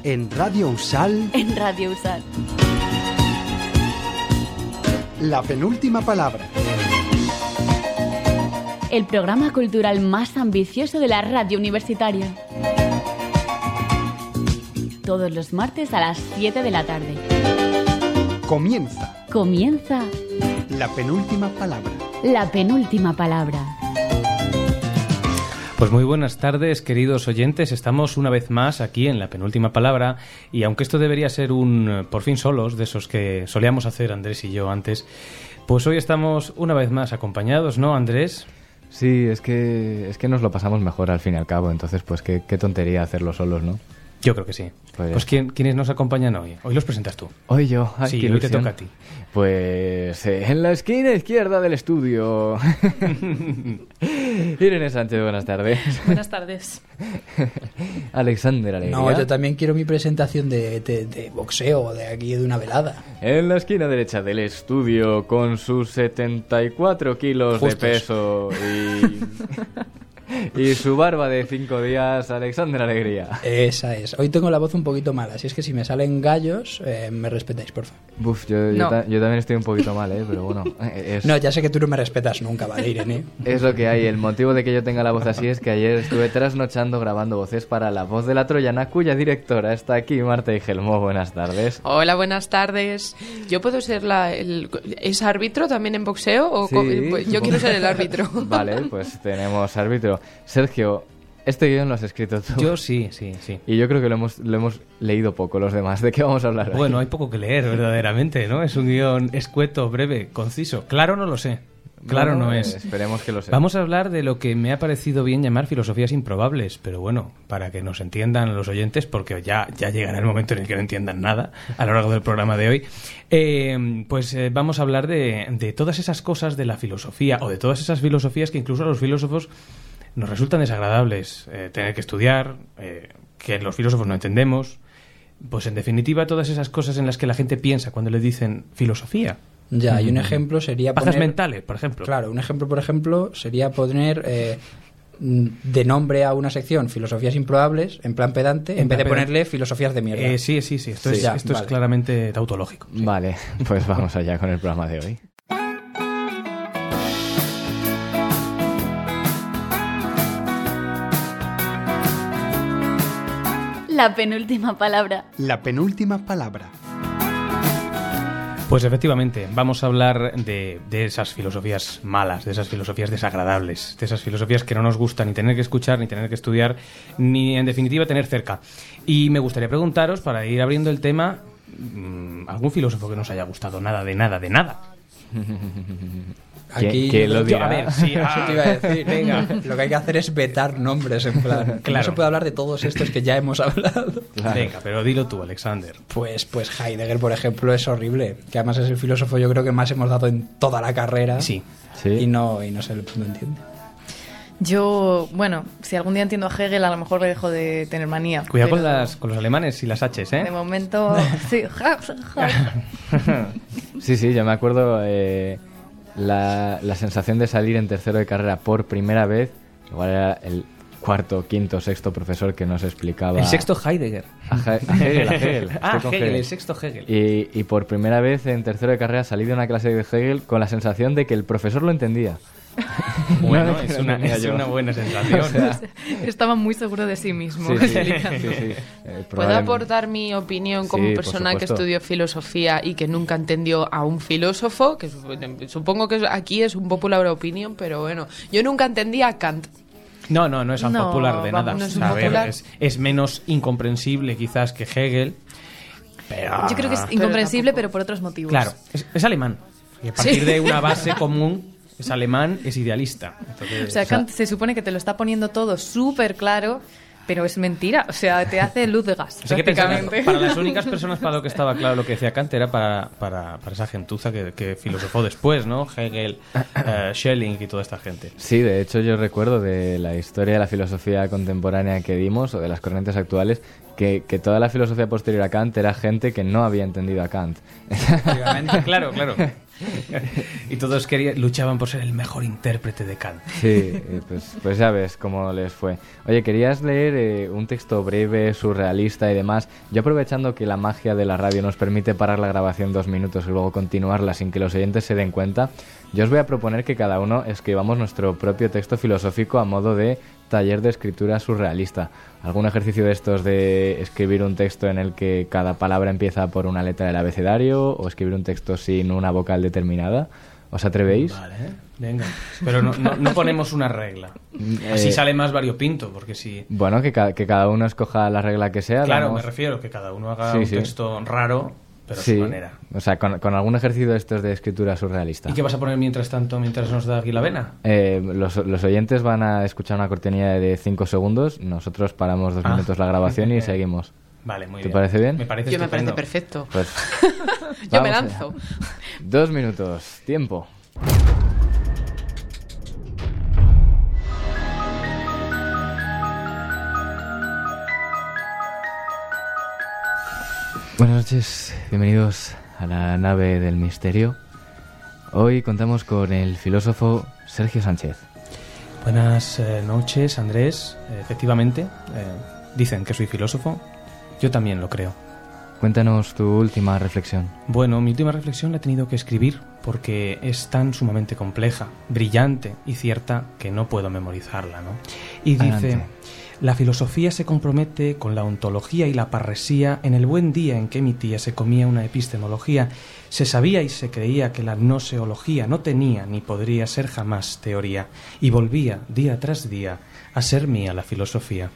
En Radio Usal. En Radio Usal. La penúltima palabra. El programa cultural más ambicioso de la radio universitaria. Todos los martes a las 7 de la tarde. Comienza. La penúltima palabra. La penúltima palabra. Pues muy buenas tardes, queridos oyentes. Estamos una vez más aquí en La Penúltima Palabra y aunque esto debería ser un por fin solos, de esos que solíamos hacer Andrés y yo antes, pues hoy estamos una vez más acompañados, ¿no, Andrés? Sí, es que nos lo pasamos mejor al fin y al cabo, entonces pues qué tontería hacerlo solos, ¿no? Yo creo que sí. Pues ¿quiénes nos acompañan hoy? Hoy los presentas tú. Hoy yo. Ay, sí, hoy te toca a ti. Pues en la esquina izquierda del estudio. Irene Sánchez, buenas tardes. Buenas tardes. Alexander Alegría. No, yo también quiero mi presentación de boxeo, de aquí de una velada. En la esquina derecha del estudio, con sus 74 kilos Justos. de peso y su barba de 5 días, Alexander Alegría. Esa es. Hoy tengo la voz un poquito mala, así es que si me salen gallos, me respetáis, por favor. Uf, yo también estoy un poquito mal, pero bueno. No, ya sé que tú no me respetas nunca, ¿vale, Irene? Es lo que hay. El motivo de que yo tenga la voz así es que ayer estuve trasnochando grabando voces para La Voz de la Troyana, cuya directora está aquí, Marta Igelmo. Buenas tardes. Hola, buenas tardes. ¿Yo puedo ser ¿Es árbitro también en boxeo? ¿O Sí, yo quiero ser el árbitro. Vale, pues tenemos árbitro. Sergio, este guión lo has escrito tú. Yo sí. Y yo creo que lo hemos leído poco los demás. ¿De qué vamos a hablar hoy? Bueno, hay poco que leer, verdaderamente, ¿no? Es un guión escueto, breve, conciso. Claro no lo sé. Claro no es. Esperemos que lo sea. Vamos a hablar de lo que me ha parecido bien llamar filosofías improbables, pero bueno, para que nos entiendan los oyentes, porque ya llegará el momento en el que no entiendan nada a lo largo del programa de hoy, vamos a hablar de todas esas cosas de la filosofía, o de todas esas filosofías que incluso a los filósofos nos resultan desagradables, tener que estudiar, que los filósofos no entendemos, pues en definitiva todas esas cosas en las que la gente piensa cuando le dicen filosofía. Ya, y un ejemplo sería Pajas mentales, por ejemplo. Claro, un ejemplo, por ejemplo, sería poner de nombre a una sección filosofías improbables, en plan pedante, en vez de ponerle filosofías de mierda. Sí. Esto es claramente tautológico. Sí. Vale, pues vamos allá con el programa de hoy. La penúltima palabra. La penúltima palabra. Pues efectivamente, vamos a hablar de esas filosofías malas, de esas filosofías desagradables, de esas filosofías que no nos gusta ni tener que escuchar, ni tener que estudiar, ni en definitiva tener cerca. Y me gustaría preguntaros, para ir abriendo el tema, ¿algún filósofo que nos haya gustado nada de nada? Aquí ¿Quién lo dirá? A ver, sí, Eso te iba a decir. Venga. Lo que hay que hacer es vetar nombres, en plan. Claro. No se puede hablar de todos estos que ya hemos hablado. Claro. Venga, pero dilo tú, Alexander. Pues Heidegger, por ejemplo, es horrible. Que además es el filósofo, yo creo que más hemos dado en toda la carrera. Sí. Y no se lo entiende. Yo, bueno, si algún día entiendo a Hegel, a lo mejor le dejo de tener manía. Cuidado pero con los alemanes y las H's, ¿eh? De momento, sí. Sí, yo me acuerdo la sensación de salir en tercero de carrera por primera vez. Igual era el cuarto, quinto, sexto profesor que nos explicaba... El sexto Heidegger. A Hegel. Hegel, el sexto Hegel. Y por primera vez en tercero de carrera salí de una clase de Hegel con la sensación de que el profesor lo entendía. Bueno, No, es no una entendía yo. buena sensación. O sea, Estaba muy seguro de sí mismo. sí. ¿Puedo Probablemente. aportar mi opinión como Sí, por persona que supuesto. estudió filosofía y que nunca entendió a un filósofo? Que supongo que aquí es un popular opinion, pero bueno, yo nunca entendí a Kant. No es tan No, popular de vamos, nada. no es O sea, a ver, popular. es menos incomprensible quizás que Hegel, pero... Yo creo que es incomprensible, pero por otros motivos. Claro, es alemán. Y a partir de una base común, es alemán, es idealista. Entonces, O sea, Kant se supone que te lo está poniendo todo súper claro, pero es mentira. O sea, te hace luz de gas, o sea, que pensar, prácticamente. para las únicas personas para lo que estaba claro lo que decía Kant era para esa gentuza que filosofó después, ¿no? Hegel, Schelling y toda esta gente. Sí, de hecho yo recuerdo de la historia de la filosofía contemporánea que dimos, o de las corrientes actuales, que toda la filosofía posterior a Kant era gente que no había entendido a Kant. Claro. Y todos luchaban por ser el mejor intérprete de Kant. Sí, pues ya ves cómo les fue. Oye, querías leer un texto breve, surrealista y demás. Yo, aprovechando que la magia de la radio nos permite parar la grabación 2 minutos y luego continuarla sin que los oyentes se den cuenta, yo os voy a proponer que cada uno escribamos nuestro propio texto filosófico a modo de taller de escritura surrealista. ¿Algún ejercicio de estos de escribir un texto en el que cada palabra empieza por una letra del abecedario, o escribir un texto sin una vocal determinada? ¿Os atrevéis? Vale, venga. Pero no ponemos una regla. Así sale más variopinto, porque si... Bueno, que cada uno escoja la regla que sea. Claro, me refiero que cada uno haga un texto raro, pero a su manera. O sea, con algún ejercicio de estos de escritura surrealista. ¿Y qué vas a poner mientras nos da aquí la vena? Los oyentes van a escuchar una cortinilla de 5 segundos, nosotros paramos 2 minutos la grabación y seguimos. Vale, muy bien. ¿Te parece bien? Me parece perfecto. Pues, yo me lanzo. 2 minutos, tiempo. Buenas noches, bienvenidos a la nave del misterio. Hoy contamos con el filósofo Sergio Sánchez. Buenas noches, Andrés. Efectivamente, dicen que soy filósofo. Yo también lo creo. Cuéntanos tu última reflexión. Bueno, mi última reflexión la he tenido que escribir porque es tan sumamente compleja, brillante y cierta que no puedo memorizarla, ¿no? Y dice... Adelante. La filosofía se compromete con la ontología y la parresía en el buen día en que mi tía se comía una epistemología. Se sabía y se creía que la gnoseología no tenía ni podría ser jamás teoría, y volvía, día tras día, a ser mía la filosofía.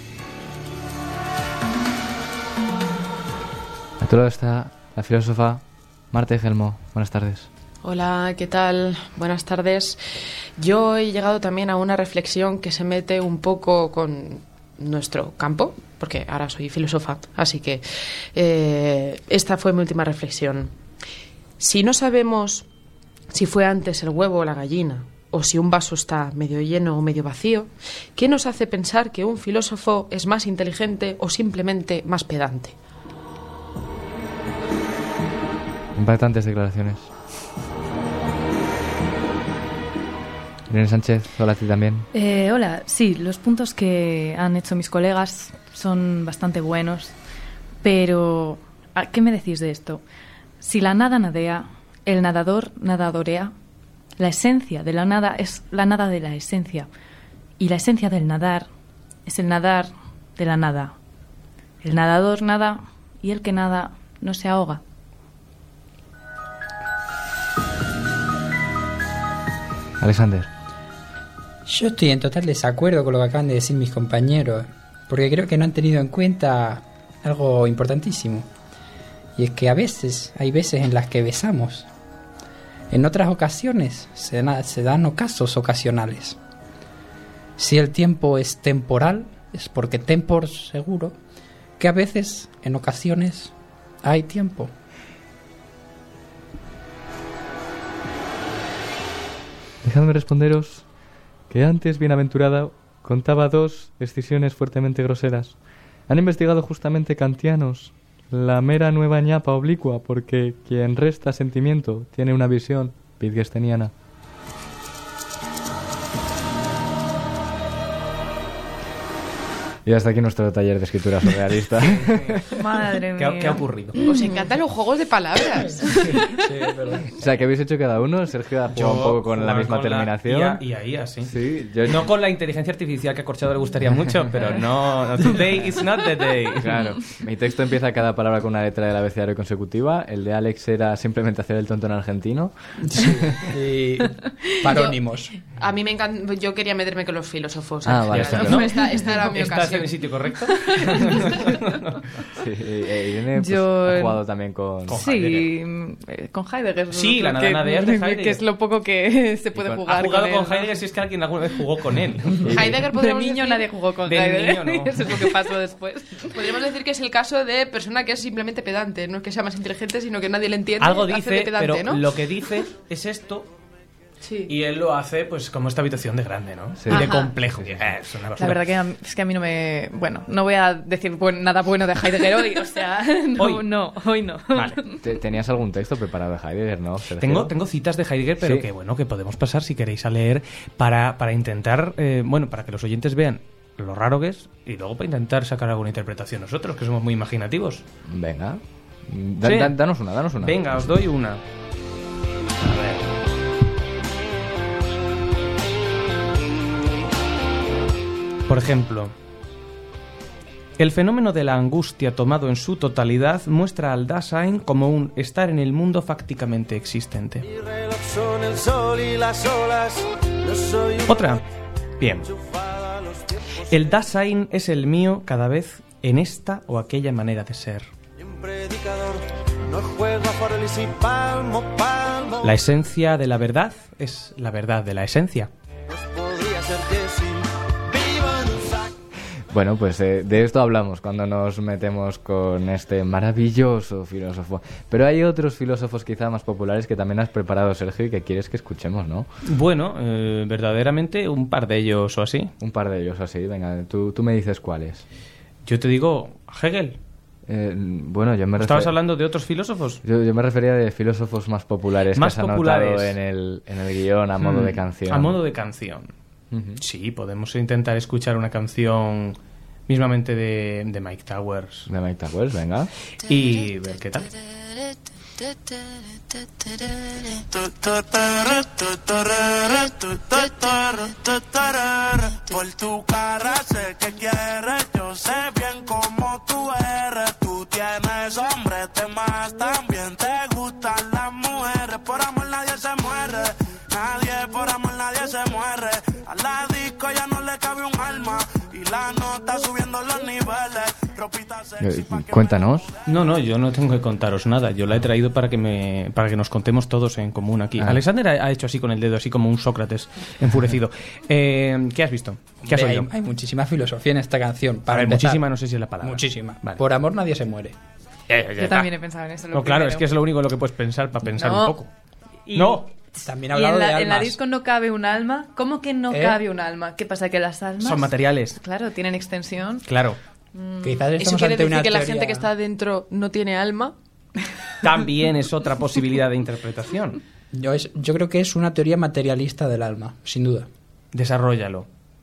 A tu lado está la filósofa Marta Gelmo. Buenas tardes. Hola, ¿qué tal? Buenas tardes. Yo he llegado también a una reflexión que se mete un poco con nuestro campo, porque ahora soy filósofa, así que esta fue mi última reflexión. Si no sabemos si fue antes el huevo o la gallina, o si un vaso está medio lleno o medio vacío, ¿qué nos hace pensar que un filósofo es más inteligente o simplemente más pedante? Impactantes declaraciones. Irene Sánchez, hola a ti también. Hola, sí, los puntos que han hecho mis colegas son bastante buenos, pero ¿qué me decís de esto? Si la nada nadea, el nadador nadadorea, la esencia de la nada es la nada de la esencia, y la esencia del nadar es el nadar de la nada. El nadador nada y el que nada no se ahoga. Alexander. Yo estoy en total desacuerdo con lo que acaban de decir mis compañeros, porque creo que no han tenido en cuenta algo importantísimo. Y es que hay veces en las que besamos. En otras ocasiones se dan ocasos ocasionales. Si el tiempo es temporal, es porque tempor seguro que a veces, en ocasiones, hay tiempo. Dejadme responderos que antes Bienaventurada contaba 2 escisiones fuertemente groseras. Han investigado justamente kantianos la mera nueva ñapa oblicua, porque quien resta sentimiento tiene una visión wittgensteiniana. Y hasta aquí nuestro taller de escritura surrealista. Madre mía. ¿Qué ha ocurrido? Os encantan los juegos de palabras. Sí, es verdad. O sea, ¿qué habéis hecho cada uno? Sergio ha jugado un poco con la misma terminación. Y ahí así. Sí, yo... No con la inteligencia artificial que a Corchado le gustaría mucho, pero no, today is not the day. Claro, mi texto empieza cada palabra con una letra del abecedario consecutiva. El de Alex era simplemente hacer el tonto en argentino. Sí. Y parónimos. A mí me encanta. Yo quería meterme con los filósofos. Vale. Esta era mi ¿Estás ocasión. en el sitio correcto? Sí, Irene pues, Yo... ha jugado también con Sí, con Heidegger. Sí, la nada nadea es de Heidegger. Que es lo poco que se puede jugar. Ha jugado con con él, ¿no? Heidegger si es que alguien alguna vez jugó con él. Heidegger De podríamos niño decir, nadie jugó con de Heidegger. niño no. Eso es lo que pasó después. podríamos decir que es el caso de persona que es simplemente pedante. No es que sea más inteligente, sino que nadie le entiende. Algo hace de dice, pedante, pero ¿no? lo que dice es esto. Sí. Y él lo hace pues como esta habitación de grande, ¿no? Sí. Y de Ajá. complejo. Es una La basura. verdad que es que a mí no me... Bueno, no voy a decir nada bueno de Heidegger hoy, o sea, Hoy no. Vale. ¿Tenías algún texto preparado de Heidegger, no, Sergio? Tengo citas de Heidegger, pero Sí. que podemos pasar si queréis a leer para intentar, para que los oyentes vean lo raro que es y luego para intentar sacar alguna interpretación nosotros, que somos muy imaginativos. Venga. Sí. Danos una. Venga, os doy una. A ver. Por ejemplo, el fenómeno de la angustia tomado en su totalidad muestra al Dasein como un estar en el mundo fácticamente existente. Otra. Bien. El Dasein es el mío cada vez en esta o aquella manera de ser. La esencia de la verdad es la verdad de la esencia. Bueno, pues de esto hablamos cuando nos metemos con este maravilloso filósofo. Pero hay otros filósofos quizá más populares que también has preparado, Sergio, y que quieres que escuchemos, ¿no? Bueno, verdaderamente un par de ellos o así. Un par de ellos así, venga, tú me dices cuáles. Yo te digo Hegel. Bueno, yo me ¿Estabas hablando de otros filósofos? Yo me refería de filósofos más populares Más que has populares. anotado en el guión a modo de canción. A modo de canción. Ujú. Sí, podemos intentar escuchar una canción mismamente de Mike Towers De Mike Towers, venga. y ver qué tal. Por tu cara sé que quieres, yo sé bien cómo tú eres. Tú tienes hombres de más, también te gustan las mujeres. Por amor nadie se muere, por amor nadie se muere. A la disco ya no le cabe un alma y la nota subiendo los niveles. Ropita sexy pa' que Cuéntanos. No, yo no tengo que contaros nada. Yo la he traído para que nos contemos todos en común aquí. Alexander ha hecho así con el dedo, así como un Sócrates enfurecido. ¿Qué has visto? ¿Qué has oído? Hay muchísima filosofía en esta canción. A Para ver, empezar. muchísima no sé si es la palabra. Muchísima. Vale. Por amor nadie se muere. Yo también he pensado en eso. No, claro, es que es lo único en lo que puedes pensar para pensar No. un poco. Y- No. También Y ha hablado en de la almas. disco no cabe un alma. ¿Cómo que no cabe un alma? ¿Qué pasa? ¿Que las almas Son materiales. Claro, tienen extensión. Claro. Quizás ¿Eso estamos quiere ante decir una que la teoría- gente que está dentro no tiene alma? También es otra posibilidad de interpretación. Yo creo que es una teoría materialista del alma, sin duda. Desarróllalo.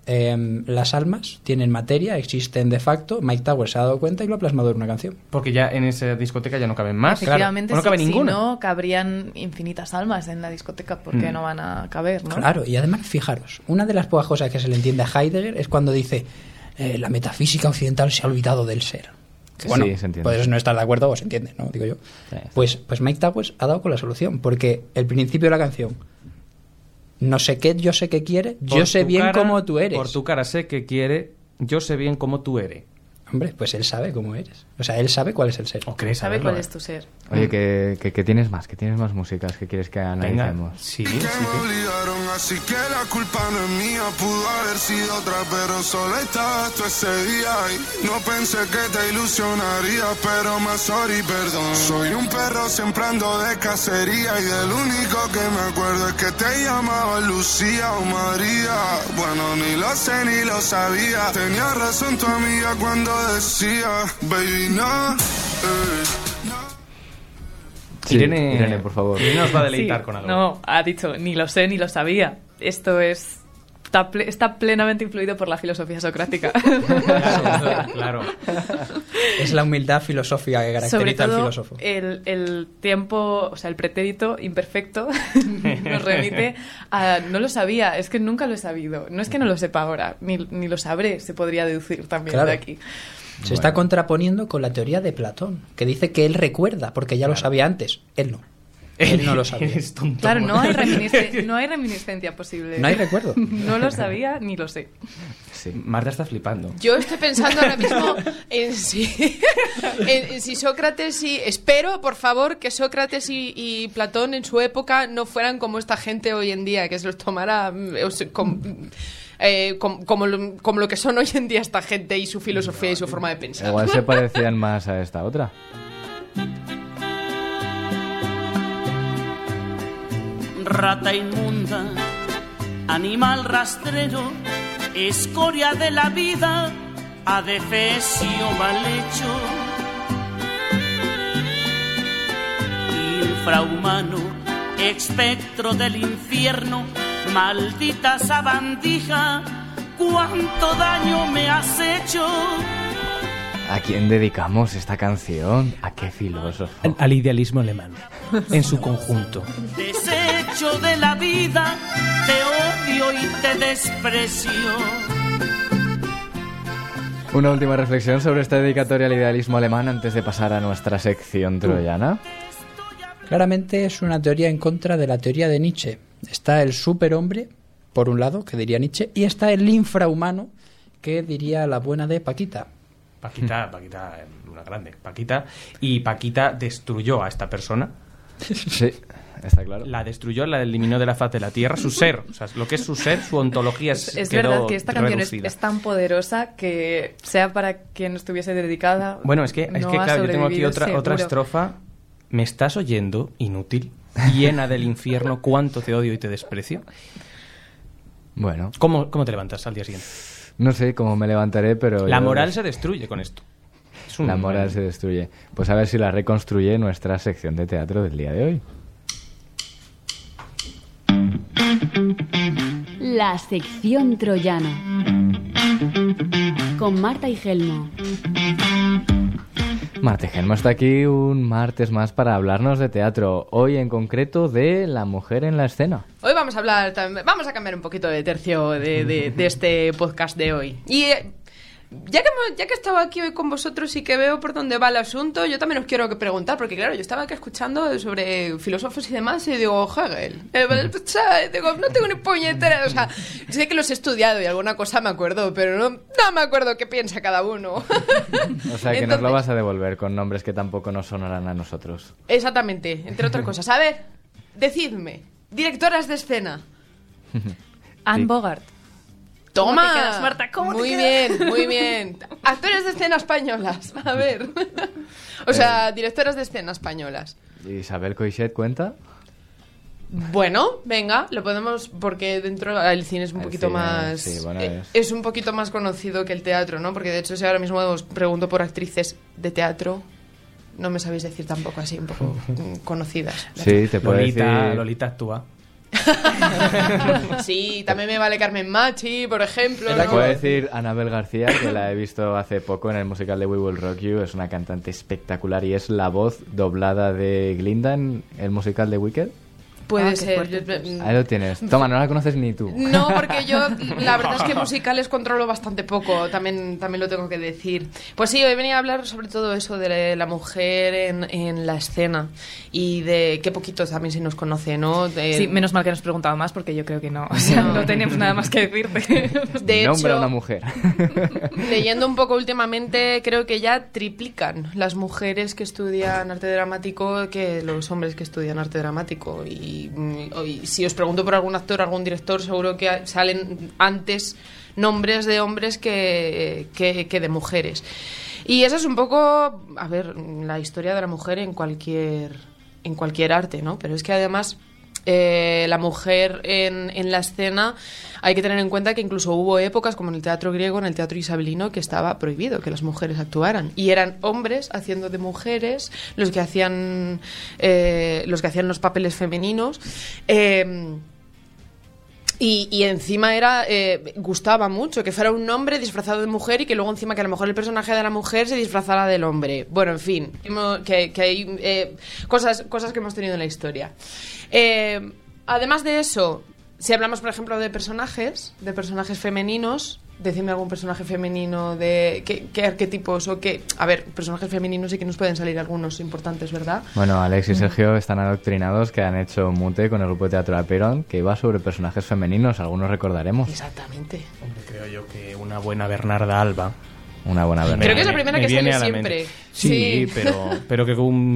Las almas tienen materia, existen de facto. Mike Towers se ha dado cuenta y lo ha plasmado en una canción. Porque ya en esa discoteca ya no caben más. Efectivamente, Claro. O no cabe si ninguna. no, cabrían infinitas almas en la discoteca porque no van a caber, ¿no? Claro, y además, fijaros, una de las pocas cosas que se le entiende a Heidegger es cuando dice la metafísica occidental se ha olvidado del ser. Sí, Bueno, se entiende. puedes no estar de acuerdo o se entiende, ¿no? Digo yo. Sí. Pues Mike Towers ha dado con la solución, porque el principio de la canción, no sé qué, yo sé qué quiere, yo Por sé tu bien cara- cómo tú eres. Por tu cara sé que quiere, yo sé bien cómo tú eres. Hombre, pues él sabe cómo eres. O sea, él sabe cuál es el ser. ¿O crees ¿Sabe saberlo, cuál es tu ser? Oye, que tienes más, que tienes más músicas que quieres que Venga, analicemos. sí. me obligaron, así que la culpa no es mía. Pudo haber sido otra, pero solo estabas tú ese día. Y no pensé que te ilusionaría, pero más sorry, perdón. Soy un perro siempre ando de cacería y del único que me acuerdo es que te llamaba Lucía o María. Bueno, ni lo sé ni lo sabía. Tenía razón tu amiga cuando decía, baby, no. Sí, Irene, Irene, por favor. Irene nos va a deleitar Sí, con algo. No, ha dicho, ni lo sé ni lo sabía. Esto es... Está plenamente influido por la filosofía socrática. Claro. Es la humildad filosófica que Sobre caracteriza al todo filósofo. el tiempo, o sea, el pretérito imperfecto nos remite a no lo sabía, es que nunca lo he sabido. No es que no lo sepa ahora, ni lo sabré, se podría deducir también Claro. de aquí. Se está contraponiendo con la teoría de Platón, que dice que él recuerda, porque ya lo sabía antes. Él no. Él no lo sabía. Eres tonto. Claro, no hay reminiscencia posible. No hay recuerdo. No lo sabía ni lo sé. Sí. Marta está flipando. Yo estoy pensando ahora mismo en si Sócrates y... Espero, por favor, que Sócrates y Platón en su época no fueran como esta gente hoy en día, que se los tomara como lo que son hoy en día esta gente y su filosofía y su forma de pensar. Igual se parecían más a esta otra. rata inmunda, animal rastrero, escoria de la vida, adefesio mal hecho, infrahumano, espectro del infierno, maldita sabandija, cuánto daño me has hecho. ¿A quién dedicamos esta canción? ¿A qué filósofo? Al idealismo alemán, en su conjunto. Desecho de la vida, te odio y te desprecio. Una última reflexión sobre esta dedicatoria al idealismo alemán antes de pasar a nuestra sección troyana. Claramente es una teoría en contra de la teoría de Nietzsche. Está el superhombre, por un lado, que diría Nietzsche, y está el infrahumano, que diría la buena de Paquita. Paquita, una grande. Paquita destruyó a esta persona. Sí, está claro. La destruyó, la eliminó de la faz de la tierra, su ser. O sea, lo que es su ser, su ontología es quedó verdad que esta canción reducida. es tan poderosa que, sea para quien estuviese dedicada. Bueno, es que claro, yo tengo aquí otra estrofa. ¿Me estás oyendo, inútil? Llena del infierno, cuánto te odio y te desprecio. Bueno. ¿Cómo te levantas al día siguiente? No sé cómo me levantaré, pero... La moral se destruye con esto. La moral se destruye. Pues a ver si la reconstruye nuestra sección de teatro del día de hoy. La sección troyana. Con Marta y Gelmo. Marta y Gelmo está aquí un martes más para hablarnos de teatro. Hoy en concreto de La mujer en la escena. Hoy vamos a cambiar un poquito de tercio de este podcast de hoy. Y ya que estaba aquí hoy con vosotros y que veo por dónde va el asunto, yo también os quiero preguntar, porque claro, yo estaba aquí escuchando sobre filósofos y demás y digo, Hegel, digo, no tengo ni puñetera, o sea, sé que los he estudiado y alguna cosa me acuerdo, pero no me acuerdo qué piensa cada uno. O sea, que entonces, nos lo vas a devolver con nombres que tampoco nos sonarán a nosotros. Exactamente, entre otras cosas. A ver, decidme, directoras de escena. Anne Bogart. ¡Toma! ¿Cómo te quedas, Marta? Muy bien. Actores de escena españolas. A ver. O sea, directoras de escena españolas. ¿Isabel Coixet cuenta? Bueno, venga, lo podemos, porque dentro el cine es un poquito más... Sí, bueno, es un poquito más conocido que el teatro, ¿no? Porque de hecho, si ahora mismo os pregunto por actrices de teatro, no me sabéis decir tampoco así, un poco conocidas. Sí, te puedo decir... Lolita actúa. Sí, también me vale Carmen Machi, por ejemplo. Te puedo decir Anabel García, que la he visto hace poco en el musical de We Will Rock You. Es una cantante espectacular y es la voz doblada de Glinda en el musical de Wicked. Puede ser. Ahí lo tienes. Toma, no la conoces ni tú. No, porque yo la verdad es que musicales controlo bastante poco, también lo tengo que decir. Pues sí, hoy venía a hablar sobre todo eso de la mujer en la escena y de qué poquito también se nos conoce, ¿no? Sí, menos mal que nos has preguntado más porque yo creo que no. O sea, no teníamos nada más que decirte. De Nombra hecho, a una mujer. Leyendo un poco últimamente, creo que ya triplican las mujeres que estudian arte dramático que los hombres que estudian arte dramático. Y si os pregunto por algún actor, algún director, seguro que salen antes nombres de hombres que de mujeres. Y esa es un poco, a ver, la historia de la mujer en cualquier arte, ¿no? Pero es que además la mujer en la escena, hay que tener en cuenta que incluso hubo épocas, como en el teatro griego, en el teatro isabelino, que estaba prohibido que las mujeres actuaran. Y eran hombres haciendo de mujeres los que hacían los papeles femeninos. Y encima gustaba mucho que fuera un hombre disfrazado de mujer y que luego encima que a lo mejor el personaje de la mujer se disfrazara del hombre. Bueno, en fin, que hay cosas que hemos tenido en la historia. Además de eso, si hablamos, por ejemplo, de personajes femeninos, decidme algún personaje femenino de qué arquetipos o qué... A ver, personajes femeninos sí que nos pueden salir algunos importantes, ¿verdad? Bueno, Alex y Sergio están adoctrinados, que han hecho Mute con el grupo de teatro de Perón, que iba sobre personajes femeninos, algunos recordaremos. Exactamente. Hombre, creo yo que una buena Bernarda Alba. Una buena Bernarda. Creo que es la primera que sale siempre. Sí, pero que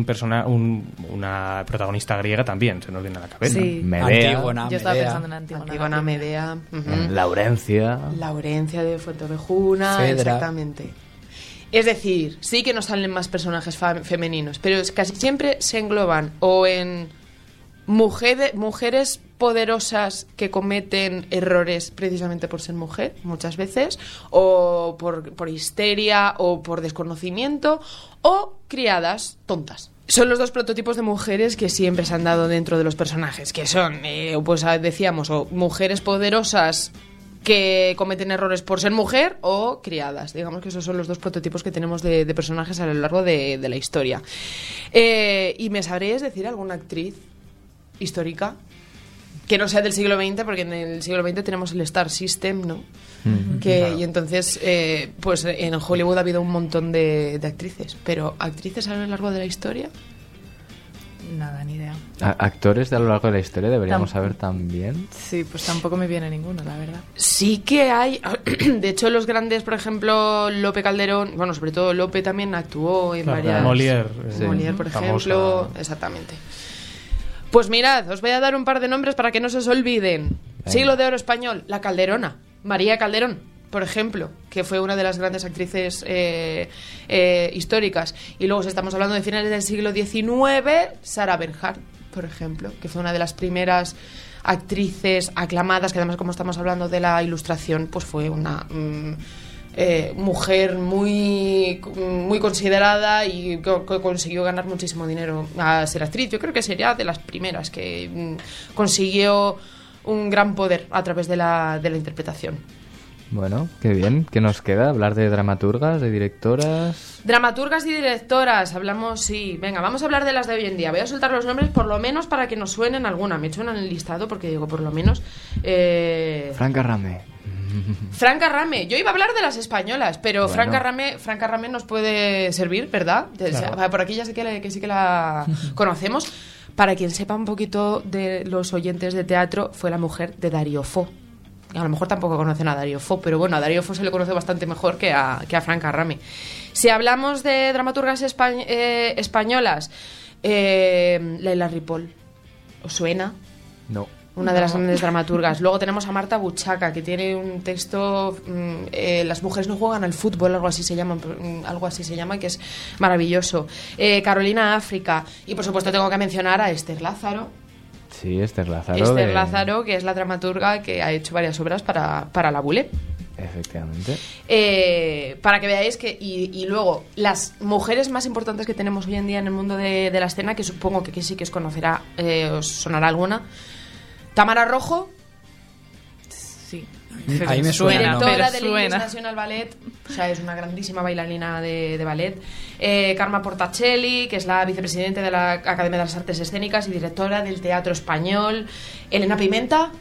una protagonista griega también se nos viene a la cabeza. Sí. Medea. Yo estaba pensando en Antígona, Medea. Laurencia De Fuentovejuna. Fedra. Exactamente. Es decir, sí que nos salen más personajes femeninos, pero casi siempre se engloban o en mujeres poderosas que cometen errores precisamente por ser mujer, muchas veces, o por histeria, o por desconocimiento, o criadas tontas. Son los dos prototipos de mujeres que siempre se han dado dentro de los personajes, que son, pues decíamos, o mujeres poderosas que cometen errores por ser mujer, o criadas. Digamos que esos son los dos prototipos que tenemos de personajes a lo largo de la historia. ¿Y me sabríais decir alguna actriz histórica que no sea del siglo XX? Porque en el siglo XX tenemos el Star System, ¿no? Claro. Y entonces, pues en Hollywood ha habido un montón de actrices, pero ¿actrices a lo largo de la historia? Nada, ni idea. ¿Actores de a lo largo de la historia deberíamos saber también? Sí, pues tampoco me viene ninguno, la verdad. Sí que hay, de hecho los grandes, por ejemplo, Lope Calderón, bueno, sobre todo Lope también actuó en varias... Molière. Molière, por ejemplo, exactamente. Pues mirad, os voy a dar un par de nombres para que no se os olviden. Siglo de oro español, la Calderona, María Calderón, por ejemplo, que fue una de las grandes actrices históricas. Y luego, si estamos hablando de finales del siglo XIX, Sarah Bernhardt, por ejemplo, que fue una de las primeras actrices aclamadas, que además, como estamos hablando de la Ilustración, pues fue una... mujer muy considerada y que consiguió ganar muchísimo dinero a ser actriz. Yo creo que sería de las primeras que consiguió un gran poder a través de la interpretación. Bueno, qué bien. ¿Qué nos queda? ¿Hablar de dramaturgas, de directoras? Dramaturgas y directoras, hablamos, sí. Venga, vamos a hablar de las de hoy en día. Voy a soltar los nombres por lo menos para que nos suenen alguna. Me he hecho en el listado porque digo, por lo menos... Franca Rame. Franca Rame, yo iba a hablar de las españolas, pero bueno. Franca Rame nos puede servir, ¿verdad? Claro. Por aquí ya sé que sí que la conocemos. Para quien sepa un poquito de los oyentes de teatro, fue la mujer de Darío Fo. A lo mejor tampoco conocen a Darío Fo, pero bueno, a Darío Fo se le conoce bastante mejor que a Franca Rame. Si hablamos de dramaturgas españolas, Leila Ripoll, ¿os suena? No. Una de las grandes dramaturgas. Luego tenemos a Marta Buchaca, que tiene un texto, Las mujeres no juegan al fútbol, algo así se llama, que es maravilloso. Carolina África. Y por supuesto tengo que mencionar a Esther Lázaro. Sí, Esther Lázaro. Esther Lázaro, que es la dramaturga que ha hecho varias obras para la Bule. Efectivamente. Para que veáis que... Y luego, las mujeres más importantes que tenemos hoy en día en el mundo de la escena, que supongo que sí que os conocerá, os sonará alguna... Tamara Rojo. Sí. Ahí me suena. Directora del English National Ballet. O sea, es una grandísima bailarina de ballet. Karma Portacelli, que es la vicepresidenta de la Academia de las Artes Escénicas y directora del Teatro Español. Elena Pimenta.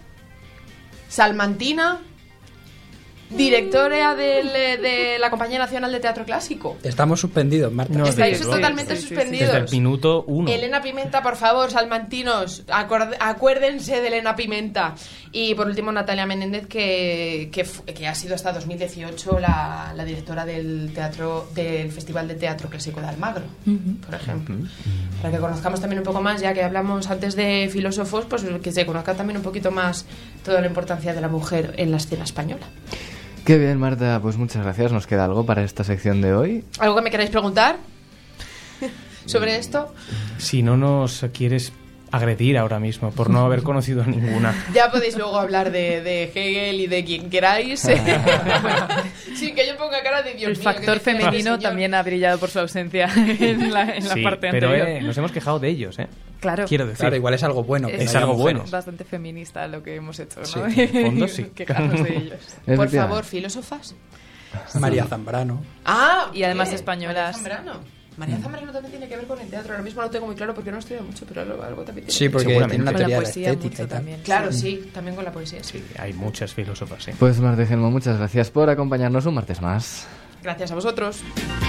Salmantina. Directora de la Compañía Nacional de Teatro Clásico. Estamos suspendidos, Marta. No, estáis totalmente suspendidos. Desde el minuto 1. Elena Pimenta, por favor, salmantinos, acuérdense de Elena Pimenta. Y por último, Natalia Menéndez, que ha sido hasta 2018 la directora del Festival de Teatro Clásico de Almagro, por ejemplo. Para que conozcamos también un poco más, ya que hablamos antes de filósofos, pues que se conozca también un poquito más toda la importancia de la mujer en la escena española. Qué bien, Marta, pues muchas gracias. ¿Nos queda algo para esta sección de hoy? ¿Algo que me queráis preguntar sobre esto? Si no nos quieres agredir ahora mismo por no haber conocido a ninguna. Ya podéis luego hablar de Hegel y de quien queráis. Bueno, sin que yo ponga cara de Dios. El factor femenino también ha brillado por su ausencia en la parte anterior. Pero nos hemos quejado de ellos, ¿eh? Claro. Quiero decir. Claro, igual es algo bueno. Es algo bueno. Bastante feminista lo que hemos hecho, ¿no? Sí, en el fondo sí. Quejarnos de ellos. Por favor, filósofas. María Zambrano. Y además españolas. María Zambrano también tiene que ver con el teatro. Ahora mismo no lo tengo muy claro porque no he estudiado mucho, pero algo también tiene. Sí, porque tiene una teoría de la estética y tal. También. Claro, sí, también con la poesía. Sí, hay muchas filósofas, sí. Pues Marta Gelmo, muchas gracias por acompañarnos un martes más. Gracias a vosotros.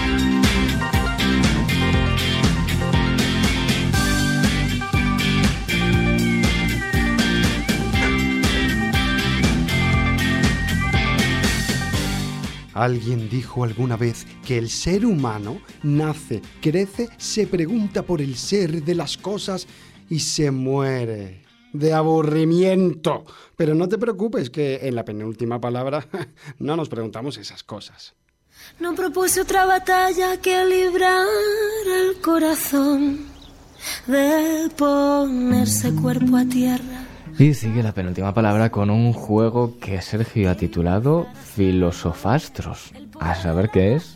Alguien dijo alguna vez que el ser humano nace, crece, se pregunta por el ser de las cosas y se muere de aburrimiento. Pero no te preocupes, que en la penúltima palabra no nos preguntamos esas cosas. No propuse otra batalla que librar el corazón. de ponerse cuerpo a tierra. Y sigue la penúltima palabra con un juego que Sergio ha titulado Filosofastros. A saber qué es.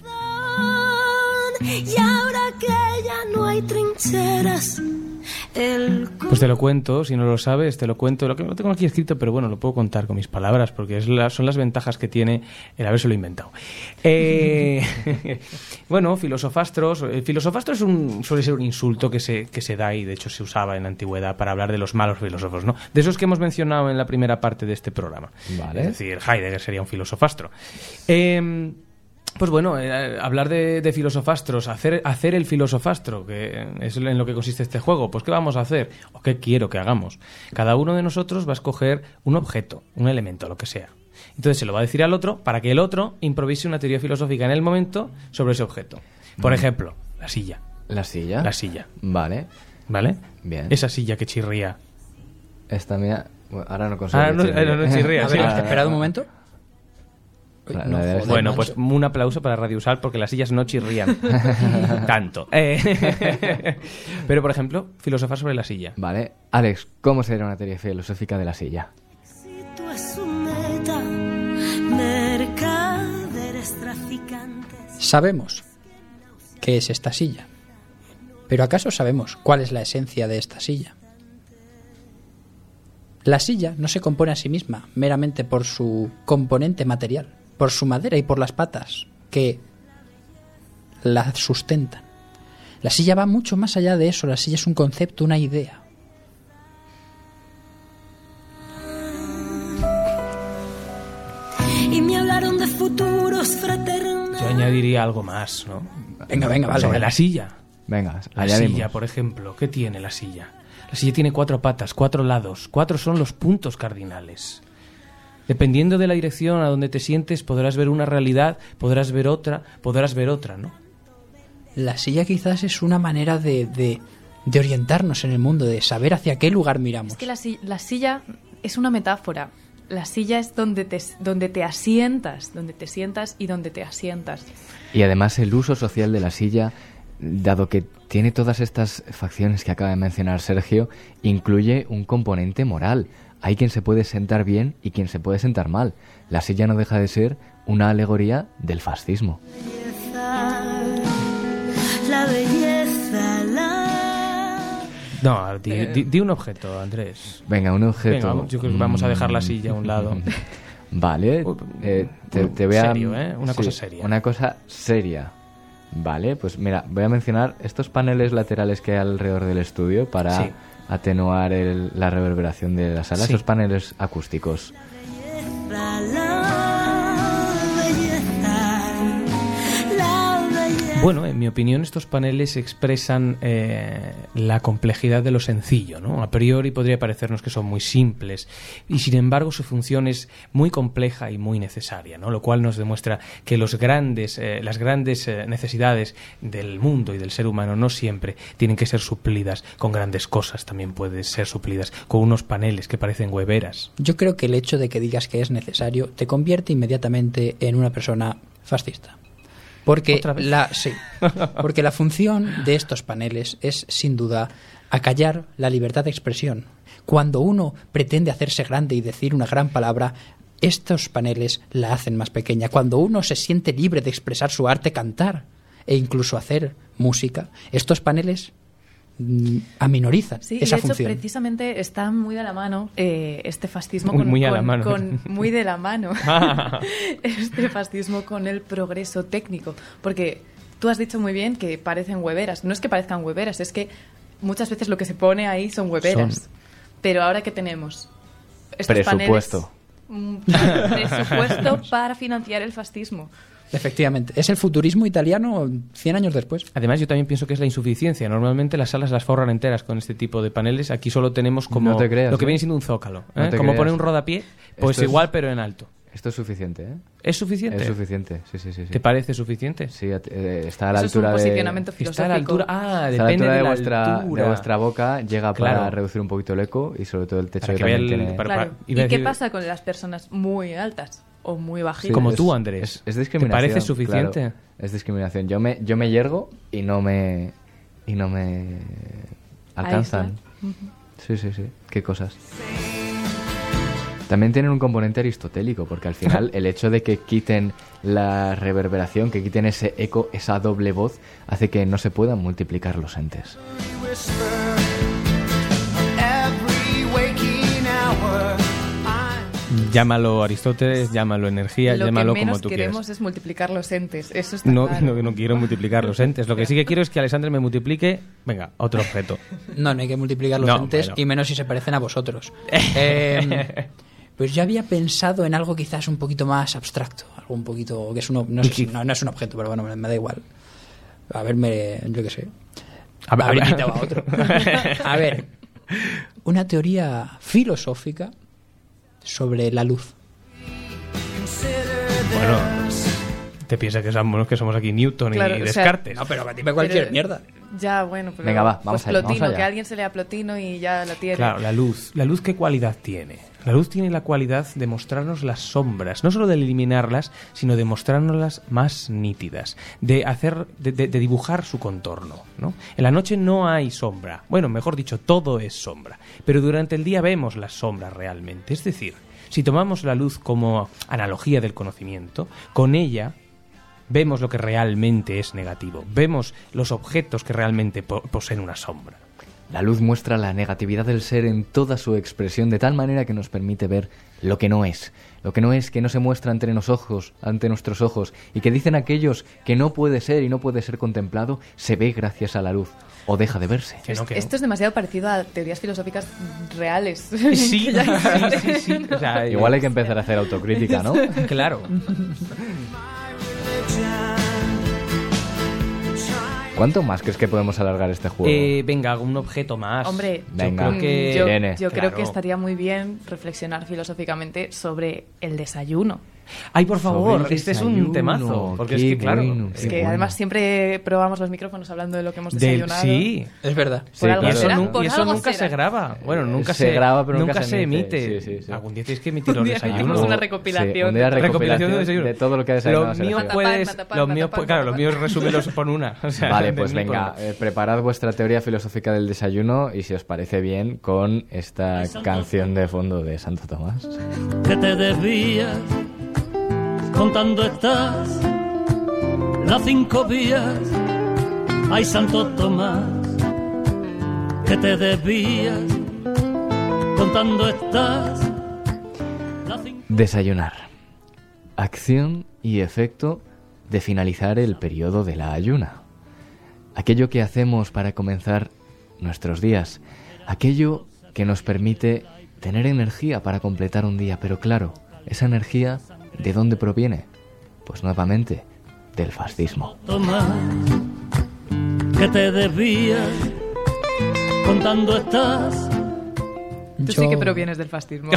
Y ahora que ya no hay trincheras, pues te lo cuento, si no lo sabes, te lo cuento. Lo que no tengo aquí escrito, pero bueno, lo puedo contar con mis palabras, porque son las ventajas que tiene el habérselo inventado. Bueno, filosofastros. El filosofastro suele ser un insulto que se da, y de hecho se usaba en la antigüedad para hablar de los malos filósofos, ¿no? De esos que hemos mencionado en la primera parte de este programa. Vale. Es decir, Heidegger sería un filosofastro. Pues bueno, hablar de filosofastros, hacer el filosofastro, que es en lo que consiste este juego. Pues ¿qué vamos a hacer? ¿O qué quiero que hagamos? Cada uno de nosotros va a escoger un objeto, un elemento, lo que sea. Entonces se lo va a decir al otro para que el otro improvise una teoría filosófica en el momento sobre ese objeto. Por ejemplo, la silla. ¿La silla? La silla. Vale. ¿Vale? Bien. Esa silla que chirría. Esta mía... Bueno, ahora no consigo. No chirría. A ver, esperad un momento. Bueno, pues un aplauso para Radio Usal, porque las sillas no chirrían tanto. Pero, por ejemplo, filosofar sobre la silla. Vale. Alex, ¿cómo sería una teoría filosófica de la silla? Sabemos qué es esta silla, pero ¿acaso sabemos cuál es la esencia de esta silla? La silla no se compone a sí misma meramente por su componente material, por su madera y por las patas que la sustentan. La silla va mucho más allá de eso. La silla es un concepto, una idea. Y me hablaron de futuros fraternales. Yo añadiría algo más, ¿no? Venga, vale. Sobre la silla. Venga, la añadimos. silla, por ejemplo. ¿Qué tiene la silla? La silla tiene 4 patas, 4 lados. 4 son los puntos cardinales. Dependiendo de la dirección a donde te sientes, podrás ver una realidad, podrás ver otra, ¿no? La silla quizás es una manera de orientarnos en el mundo, de saber hacia qué lugar miramos. Es que la silla es una metáfora. La silla es donde te asientas, donde te sientas y donde te asientas. Y además el uso social de la silla, dado que tiene todas estas facciones que acaba de mencionar Sergio, incluye un componente moral. Hay quien se puede sentar bien y quien se puede sentar mal. La silla no deja de ser una alegoría del fascismo. La belleza, la... No, di un objeto, Andrés. Venga, un objeto. Venga, yo creo que vamos a dejar la silla a un lado. Vale, te voy a... Serio, ¿eh? Una cosa seria. Una cosa seria. Vale, pues mira, voy a mencionar estos paneles laterales que hay alrededor del estudio para atenuar la reverberación de la sala. Esos paneles acústicos. Bueno, en mi opinión estos paneles expresan la complejidad de lo sencillo, ¿no? A priori podría parecernos que son muy simples y sin embargo su función es muy compleja y muy necesaria, ¿no? Lo cual nos demuestra que las grandes necesidades del mundo y del ser humano no siempre tienen que ser suplidas con grandes cosas, también pueden ser suplidas con unos paneles que parecen hueveras. Yo creo que el hecho de que digas que es necesario te convierte inmediatamente en una persona fascista. Porque porque la función de estos paneles es, sin duda, acallar la libertad de expresión. Cuando uno pretende hacerse grande y decir una gran palabra, estos paneles la hacen más pequeña. Cuando uno se siente libre de expresar su arte, cantar e incluso hacer música, estos paneles aminorizan esa función. De hecho, precisamente está muy de la mano este fascismo este fascismo con el progreso técnico, porque tú has dicho muy bien que parecen hueveras. No es que parezcan hueveras, es que muchas veces lo que se pone ahí son hueveras. Pero ahora que tenemos estos presupuesto presupuesto para financiar el fascismo. Efectivamente, es el futurismo italiano 100 años después. Además, yo también pienso que es la insuficiencia. Normalmente las salas las forran enteras con este tipo de paneles. Aquí solo tenemos como no te creas, lo que viene siendo un zócalo. No te como creas. poner un rodapié, pues Esto igual, pero en alto. Esto es suficiente, ¿eh? ¿Es suficiente? Es suficiente, sí. ¿Te parece suficiente? Sí, está a la Eso altura es un posicionamiento Está a filosófico. la altura... depende de de vuestra boca, llega para reducir un poquito el eco y sobre todo el techo para que vea también tiene... Claro. ¿Y qué pasa con las personas muy altas o muy bajitas? Como tú, Andrés. Es discriminación. ¿Te parece suficiente? Claro, es discriminación. Yo me yergo y no me alcanzan. Sí. Qué cosas. También tienen un componente aristotélico, porque al final el hecho de que quiten la reverberación, que quiten ese eco, esa doble voz, hace que no se puedan multiplicar los entes. Llámalo Aristóteles, llámalo energía, llámalo como tú quieras. Lo que menos queremos es multiplicar los entes, eso está No, claro. no quiero multiplicar los entes. Lo que sí que quiero es que Alexandre me multiplique, venga, otro objeto. No hay que multiplicar los entes, bueno. Y menos si se parecen a vosotros. Pues yo había pensado en algo quizás un poquito más abstracto, algo un poquito que es no es un objeto, pero bueno, me da igual. A ver, yo qué sé. Haber invitado a otro. A ver, una teoría filosófica sobre la luz. Bueno, te piensas que somos aquí Newton y Descartes. No, pero dime cualquier mierda. Ya, bueno, pero venga, va, vamos Plotino, vamos allá. Que alguien se lea Plotino y ya la tiene. Claro, la luz. ¿La luz qué cualidad tiene? La luz tiene la cualidad de mostrarnos las sombras, no solo de eliminarlas, sino de mostrárnoslas más nítidas, de dibujar su contorno, ¿no? En la noche no hay sombra. Bueno, mejor dicho, todo es sombra. Pero durante el día vemos las sombras realmente. Es decir, si tomamos la luz como analogía del conocimiento, con ella vemos lo que realmente es negativo. Vemos los objetos que realmente poseen una sombra. La luz muestra la negatividad del ser en toda su expresión, de tal manera que nos permite ver lo que no es. Lo que no es, que no se muestra ante nuestros ojos, y que dicen aquellos que no puede ser y no puede ser contemplado, se ve gracias a la luz, o deja de verse. Esto es demasiado parecido a teorías filosóficas reales. Sí. O sea, igual hay que empezar a hacer autocrítica, ¿no? Claro. ¿Cuánto más crees que podemos alargar este juego? Venga, un objeto más. Hombre, venga, yo creo que estaría muy bien reflexionar filosóficamente sobre el desayuno. Ay, por favor, este es un temazo. Porque es que, claro, bueno, es que además siempre probamos los micrófonos hablando de lo que hemos desayunado. Sí, es verdad. Sí, algo será, y eso nunca se graba. Bueno, nunca se graba, pero nunca se emite. Sí. Algún día tienes que emitir los desayunos. Hacemos una recopilación. Sí, un día recopilación de desayuno. De todo lo que ha desayunado. Los míos resúmelos por una. O sea, vale, pues venga, preparad vuestra teoría filosófica del desayuno y si os parece bien con esta canción de fondo de Santo Tomás. Que te desvías contando estás las 5 vías. Ay, Santo Tomás, que te desvías contando estás las 5... Desayunar. Acción y efecto de finalizar el periodo de la ayuna. Aquello que hacemos para comenzar nuestros días. Aquello que nos permite tener energía para completar un día. Pero claro, esa energía, ¿de dónde proviene? Pues nuevamente, del fascismo. Tomás, que te desvías contando estás. Tú sí que provienes del fascismo.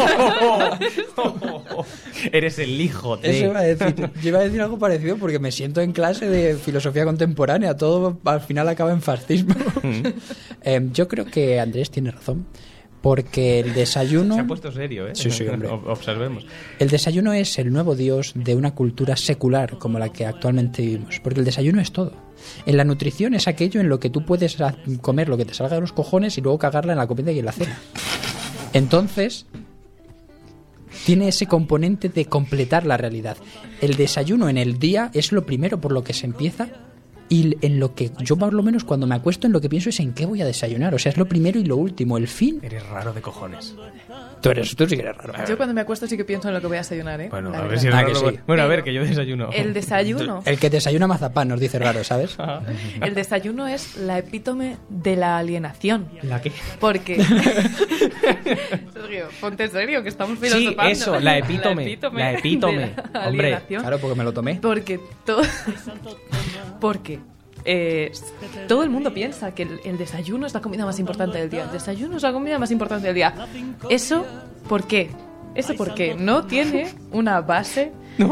Eres el hijo de... Eso iba a decir. Yo iba a decir algo parecido porque me siento en clase de filosofía contemporánea. Todo al final acaba en fascismo. Yo creo que Andrés tiene razón. Porque el desayuno... Se ha puesto serio, ¿eh? Sí, hombre. Observemos. El desayuno es el nuevo dios de una cultura secular como la que actualmente vivimos. Porque el desayuno es todo. En la nutrición es aquello en lo que tú puedes comer lo que te salga de los cojones y luego cagarla en la comida y en la cena. Entonces, tiene ese componente de completar la realidad. El desayuno en el día es lo primero por lo que se empieza. Y en lo que yo, por lo menos, cuando me acuesto, en lo que pienso es en qué voy a desayunar. O sea, es lo primero y lo último. El fin... Eres raro de cojones. Tú sí que eres raro. Yo cuando me acuesto sí que pienso en lo que voy a desayunar, ¿eh? Bueno, a ver si es raro. Sí. Bueno, a ver, que yo desayuno. El desayuno... El que desayuna mazapán nos dice raro, ¿sabes? El desayuno es la epítome de la alienación. ¿La qué? Porque... Sergio, ponte en serio, que estamos filosofando. Sí, eso, la epítome. La epítome. Hombre, claro, porque me lo tomé. Porque todo... Porque... todo el mundo piensa que el desayuno es la comida más importante del día. El desayuno es la comida más importante del día. ¿Eso por qué? Eso porque no tiene una base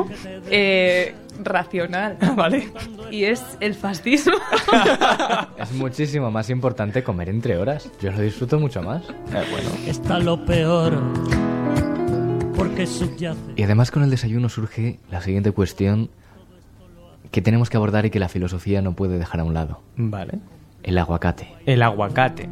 racional. Vale. Y es el fascismo. Es muchísimo más importante comer entre horas. Yo lo disfruto mucho más. Bueno, está lo peor. Porque subyace. Y además con el desayuno surge la siguiente cuestión que tenemos que abordar y que la filosofía no puede dejar a un lado. Vale. El aguacate. El aguacate.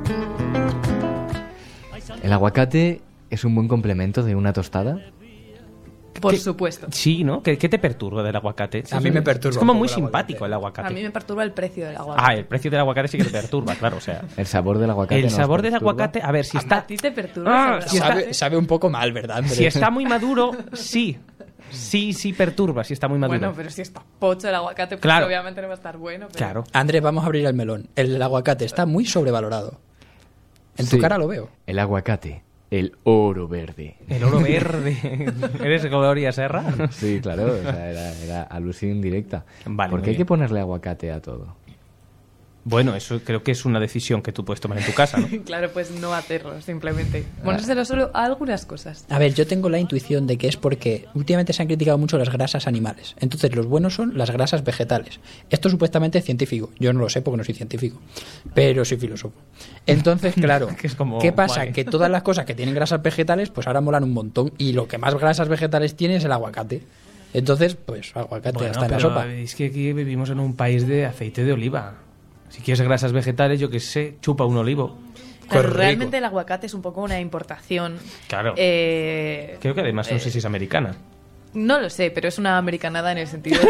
¿El aguacate es un buen complemento de una tostada? Por supuesto. Sí, ¿no? ¿Qué te perturba del aguacate? A mí me perturba Es como un poco muy el simpático el aguacate. A mí me perturba el precio del aguacate. Ah, el precio del aguacate sí que te perturba, claro, o sea. El sabor del aguacate. El ¿nos sabor del perturba? aguacate, a ver, si está... A ti te perturba. si está- Sabe un poco mal, ¿verdad, Andrés? Si está muy maduro, sí. Sí perturba, si está muy maduro. Bueno, pero si está pocho el aguacate, pues Claro. obviamente no va a estar bueno. Pero... Claro. Andrés, vamos a abrir el melón. El aguacate está muy sobrevalorado. En Sí. tu cara lo veo. El aguacate. El oro verde. El oro verde. ¿Eres Gloria Serra? Sí, claro. O sea, era alusión directa. Vale, ¿Por muy qué hay bien. que ponerle aguacate a todo? Bueno, eso creo que es una decisión que tú puedes tomar en tu casa, ¿no? Claro, pues no hacerlo, simplemente. Ponérselo solo a algunas cosas. A ver, yo tengo la intuición de que es porque últimamente se han criticado mucho las grasas animales. Entonces, los buenos son las grasas vegetales. Esto supuestamente es científico. Yo no lo sé porque no soy científico, pero soy filósofo. Entonces, claro, Que es como, ¿qué pasa? guay. Que todas las cosas que tienen grasas vegetales, pues ahora molan un montón. Y lo que más grasas vegetales tiene es el aguacate. Entonces, pues aguacate Bueno, hasta en la pero sopa. es que aquí vivimos en un país de aceite de oliva. Si quieres grasas vegetales, yo qué sé, chupa un olivo. Claro, rico. realmente el aguacate es un poco una importación. Claro. Creo que además no sé si es americana. No lo sé, pero es una americanada en el sentido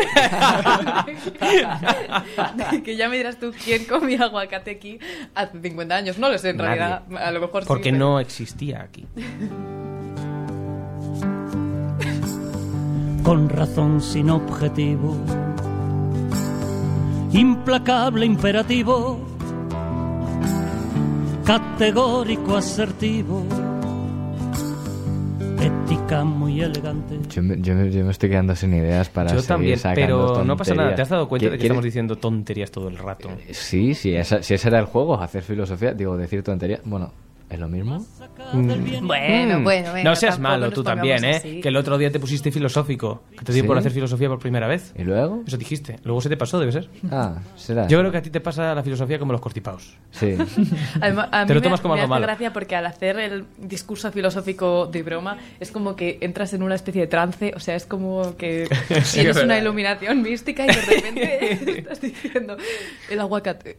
de que ya me dirás tú quién comía aguacate aquí hace 50 años. No lo sé, en Nadie. realidad. A lo mejor Porque sí. pero- no existía aquí. Con razón sin objetivo, implacable imperativo, categórico asertivo, ética muy elegante. Yo me estoy quedando sin ideas para Yo seguir también, sacando pero no pasa nada. tonterías. ¿Te has dado cuenta de que ¿Quieres- estamos diciendo tonterías todo el rato? Sí, si ese era el juego, hacer filosofía, digo, decir tonterías. Bueno, ¿es lo mismo? Bueno, No seas tampoco malo nos tú pongamos también, ¿eh? así. Que el otro día te pusiste filosófico. Que te dio ¿Sí? por hacer filosofía por primera vez. ¿Y luego? Eso dijiste. Luego se te pasó, debe ser. Ah, será. Yo creo que a ti te pasa la filosofía como los cortipaos. Sí. Además, a Te mí lo tomas como me algo hace malo. gracia porque al hacer el discurso filosófico de broma es como que entras en una especie de trance, o sea, es como que Sí, tienes es una verdad. iluminación mística y de repente estás diciendo el aguacate.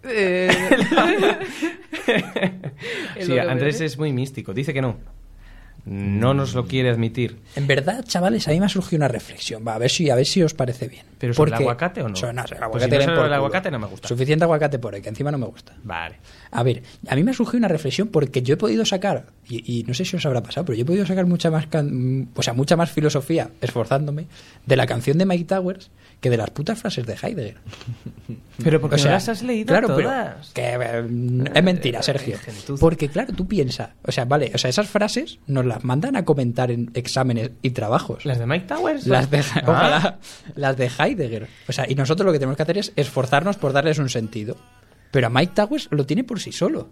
El Sí, oro Andrés verde. es muy místico. Dice que no. No nos lo quiere admitir. En verdad, chavales, a mí me ha surgido una reflexión. Va, a ver si os parece bien. ¿Pero sobre el Porque- aguacate o no? el Pues si aguacate, no den sobre por el culo. aguacate no me gusta. Suficiente aguacate por ahí, que encima no me gusta. Vale. A ver, a mí me ha surgido una reflexión porque yo he podido sacar, y no sé si os habrá pasado, pero yo he podido sacar mucha más filosofía, esforzándome, de la canción de Mike Towers que de las putas frases de Heidegger. Pero porque O sea, no las has leído claro, pero todas. que es mentira, Sergio. gentuza. Porque claro, tú piensas, o sea, vale, o sea, esas frases nos las mandan a comentar en exámenes y trabajos. ¿Las de Mike Towers? Las de, Ah. ojalá, las de Heidegger. O sea, y nosotros lo que tenemos que hacer es esforzarnos por darles un sentido. Pero a Mike Towers lo tiene por sí solo.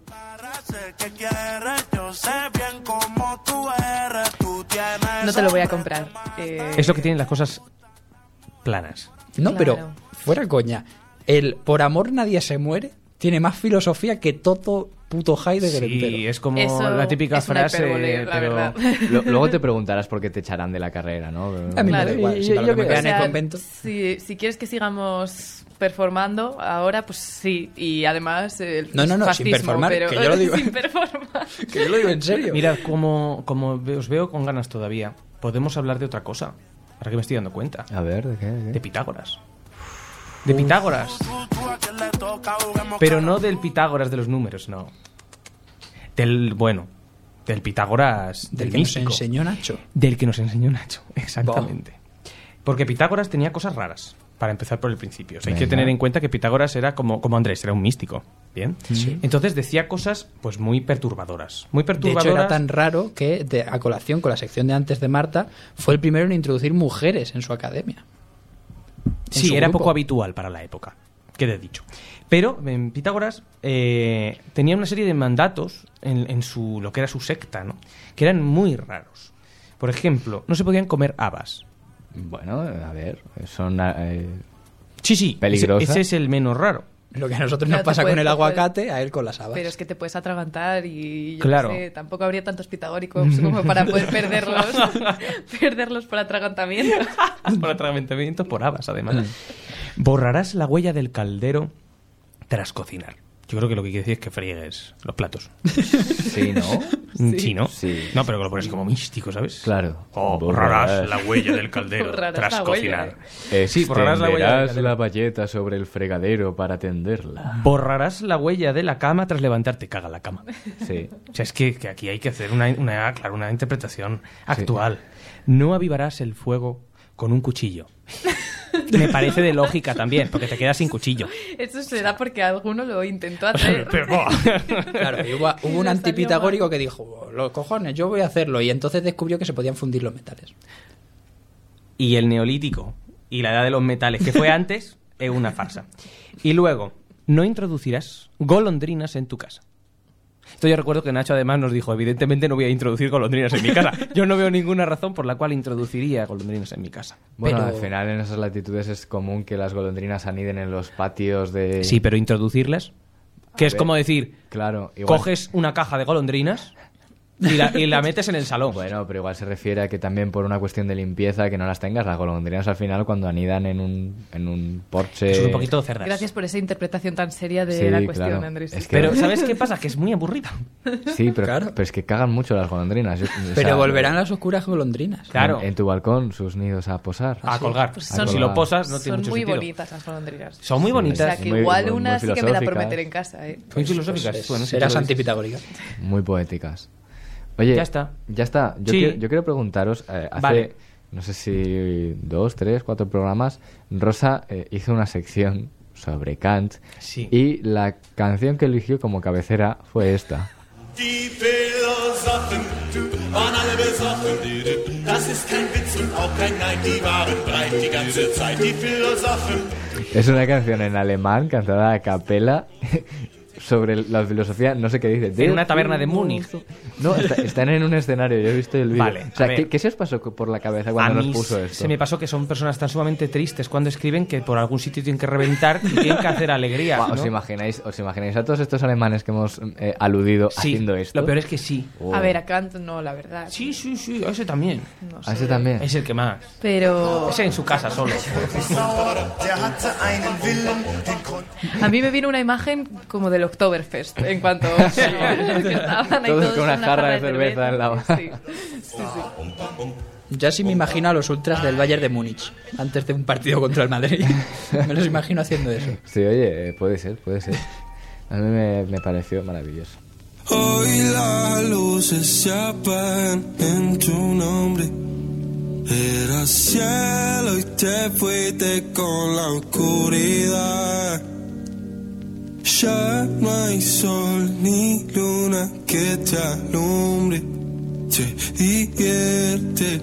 No te lo voy a comprar. Es lo que tienen las cosas planas. No, Claro. pero fuera coña. El por amor nadie se muere tiene más filosofía que todo puto Heidegger Sí, entero. es como Eso la típica es una frase, hipérbole, la pero... verdad. Luego te preguntarás por qué te echarán de la carrera, ¿no? A mí me Claro, da igual. y- Si para yo lo que me creo- queda en o el sea, convento. si quieres que sigamos performando ahora, pues sí. Y además el No, sin fascismo, performar, pero que yo lo digo. sin performar. Que yo lo digo en serio. Mirad, como os veo con ganas todavía, podemos hablar de otra cosa. Ahora que me estoy dando cuenta. A ver, ¿de qué? De Pitágoras. De Pitágoras. Pero no del Pitágoras de los números, no. Del Pitágoras del Del que nos místico. enseñó Nacho. Del que nos enseñó Nacho, exactamente. Porque Pitágoras tenía cosas raras, para empezar por el principio. O sea, hay que Venga. tener en cuenta que Pitágoras era como Andrés, era un místico. ¿Bien? Entonces decía cosas pues muy perturbadoras. Muy De perturbadoras. hecho, era tan raro que, a colación con la sección de antes de Marta, fue el primero en introducir mujeres en su academia. En Sí, su era grupo. poco habitual para la época, quede dicho. Pero en Pitágoras tenía una serie de mandatos en su lo que era su secta, ¿no? Que eran muy raros. Por ejemplo, no se podían comer habas. Bueno, a ver, son... Sí, ¿Peligrosas? ese es el menos raro. Lo que a nosotros No nos te pasa con puedes- el te puedes- aguacate, a él con las habas. Pero es que te puedes atragantar y yo Claro. qué sé, tampoco habría tantos pitagóricos como para poder perderlos por atragantamiento. Por atragantamiento, por habas, además. Borrarás la huella del caldero tras cocinar. Yo creo que lo que quiere decir es que friegues los platos. Sí, ¿no? Sí, ¿no? Sí. No, pero que lo pones así como místico, ¿sabes? Claro. Borrarás la huella del caldero tras cocinar. Sí, borrarás la huella del caldero. la bayeta sobre el fregadero para tenderla. Borrarás la huella de la cama tras levantarte. Caga la cama. Sí. O sea, es que aquí hay que hacer una interpretación actual. No avivarás el fuego con un cuchillo. Me parece de lógica también, porque te quedas sin cuchillo. Eso será porque alguno lo intentó hacer. Claro, y hubo un antipitagórico que dijo, los cojones, yo voy a hacerlo. Y entonces descubrió que se podían fundir los metales. Y el neolítico y la edad de los metales, que fue antes, es una farsa. Y luego, no introducirás golondrinas en tu casa. Esto yo recuerdo que Nacho además nos dijo, evidentemente no voy a introducir golondrinas en mi casa. Yo no veo ninguna razón por la cual introduciría golondrinas en mi casa. Bueno, Pero... al final en esas latitudes es común que las golondrinas aniden en los patios de... Sí, pero introducirlas, que es como decir, claro, igual... coges una caja de golondrinas y la metes en el salón. Bueno, pero igual se refiere a que también por una cuestión de limpieza que no las tengas. Las golondrinas al final cuando anidan en un porche... Eso es un poquito cerdas. Gracias por esa interpretación tan seria de la cuestión, claro. Andrés. Es que... Pero ¿sabes qué pasa? Que es muy aburrida. Sí, pero, Claro. pero es que cagan mucho las golondrinas. Pero volverán las oscuras golondrinas. Claro. En tu balcón sus nidos a posar. A colgar. Pues Si lo posas no tiene son mucho muy sentido. bonitas las golondrinas. Son muy O bonitas. sea, que Muy- igual muy una sí que me da por filosóficas. meter en casa, ¿eh? Muy filosóficas. Pues, Bueno, sí, serás tú lo dices. antipitagórica. Muy poéticas. Oye, Ya está. Yo, Sí. yo quiero preguntaros, hace, Vale. no sé si 2, 3, 4 programas, Rosa hizo una sección sobre Kant Sí. y la canción que eligió como cabecera fue esta. Die Philosophen waren alle besoffen. Das ist kein Witz und auch kein Nein, die waren breit die ganze Zeit. Die Philosophen. Es una canción en alemán cantada a capela sobre la filosofía, no sé qué dice. En una taberna de Múnich. No, están en un escenario, yo he visto el vídeo. Vale, o sea, a ver. ¿qué se os pasó por la cabeza A cuando nos mí puso esto? se me pasó que son personas tan sumamente tristes cuando escriben que por algún sitio tienen que reventar y tienen que hacer alegría. Buah, ¿no? ¿Os imagináis a todos estos alemanes que hemos aludido Sí, haciendo esto? lo peor es que sí. Oh. A ver, a Kant no, la verdad. Sí, a ese también. No ¿A sé. ese también? Es el que más. Pero Ese en su casa solo. Der hatte einen Willen, den konnte a mí me vino una imagen como del Oktoberfest en cuanto que estaban ahí Todos con una en jarra de cerveza en la mano. Sí. Ya sí me imagino a los ultras del Bayern de Múnich antes de un partido contra el Madrid. Me los imagino haciendo eso. Sí, oye, puede ser. A mí me pareció maravilloso. Hoy las luces se apagan en tu nombre. Era cielo y te fuiste con la oscuridad. Ya no hay sol ni luna que te alumbre. Te divierte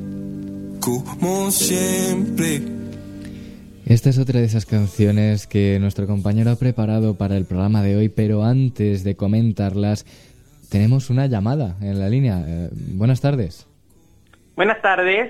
como siempre. Esta es otra de esas canciones que nuestro compañero ha preparado para el programa de hoy, pero antes de comentarlas, tenemos una llamada en la línea. Buenas tardes. Buenas tardes.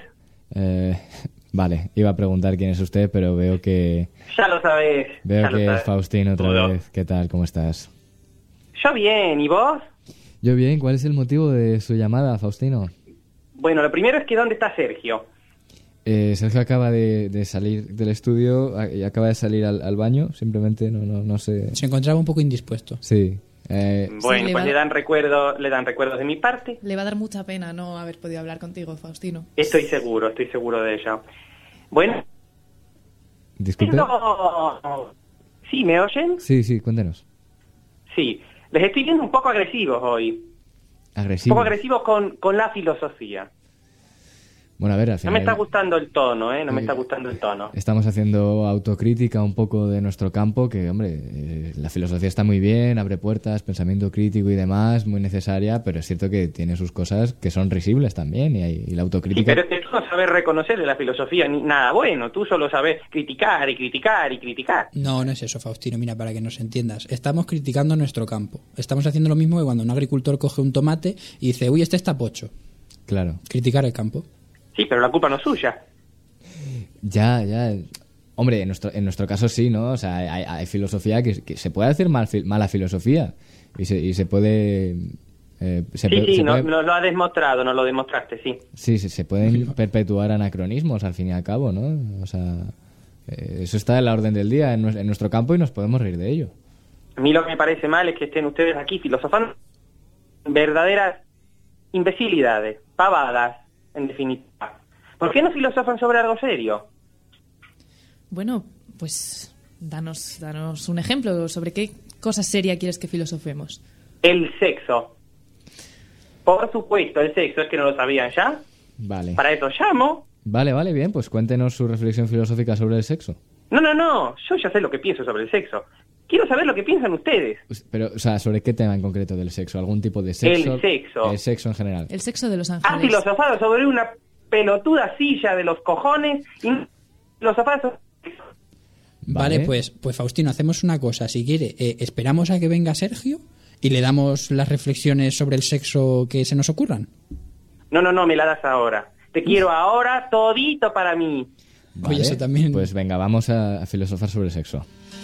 Vale, iba a preguntar quién es usted, pero veo que... Ya lo sabes. Veo ya lo que sabes. es Faustino otra Hola. vez. ¿Qué tal? ¿Cómo estás? Yo bien, ¿y vos? Yo bien. ¿Cuál es el motivo de su llamada, Faustino? Bueno, lo primero es que ¿dónde está Sergio? Sergio acaba de salir del estudio y acaba de salir al baño. Simplemente no sé... Se encontraba un poco indispuesto. Sí. Bueno, le pues va- le dan recuerdos de mi parte. Le va a dar mucha pena no haber podido hablar contigo, Faustino. Estoy seguro de ello. Bueno, Disculpe. ¿sí me oyen? Sí, cuéntenos. Sí, les estoy viendo un poco agresivos hoy. Un Agresivo. poco agresivos con la filosofía. Bueno, a ver, al No final... me está gustando el tono, ¿eh? No me está gustando el tono. Estamos haciendo autocrítica un poco de nuestro campo, que, hombre, la filosofía está muy bien, abre puertas, pensamiento crítico y demás, muy necesaria, pero es cierto que tiene sus cosas que son risibles también, y la Sí, autocrítica... pero es que tú no sabes reconocer de la filosofía ni nada bueno. Tú solo sabes criticar y criticar y criticar. No es eso, Faustino. Mira, para que nos entiendas. Estamos criticando nuestro campo. Estamos haciendo lo mismo que cuando un agricultor coge un tomate y dice, uy, este está pocho. Claro. Criticar el campo. Sí, pero la culpa no es suya. Ya. Hombre, en nuestro caso sí, ¿no? O sea, hay filosofía que se puede hacer mala filosofía y se puede... No lo ha demostrado, no lo demostraste, sí. Sí, se pueden perpetuar anacronismos al fin y al cabo, ¿no? O sea, eso está en la orden del día en nuestro campo y nos podemos reír de ello. A mí lo que me parece mal es que estén ustedes aquí filosofando verdaderas imbecilidades, pavadas, en definitiva. ¿Por qué no filosofan sobre algo serio? Bueno, pues danos un ejemplo. ¿Sobre qué cosa seria quieres que filosofemos? El sexo. Por supuesto, el sexo. ¿Es que no lo sabían ya? Vale. Para eso llamo. Vale, bien, pues cuéntenos su reflexión filosófica sobre el sexo. No, yo ya sé lo que pienso sobre el sexo. Quiero saber lo que piensan ustedes. Pero, o sea, ¿sobre qué tema en concreto del sexo? ¿Algún tipo de sexo? El sexo. El sexo en general. El sexo de los ángeles. Ha filosofado sobre una pelotuda silla de los cojones y filosofado sobre... Vale, pues Faustino, hacemos una cosa. Si quiere, esperamos a que venga Sergio y le damos las reflexiones sobre el sexo que se nos ocurran. No, me la das ahora. Te quiero ahora todito para mí. Vale, oye, eso también... Pues venga, vamos a filosofar sobre el sexo.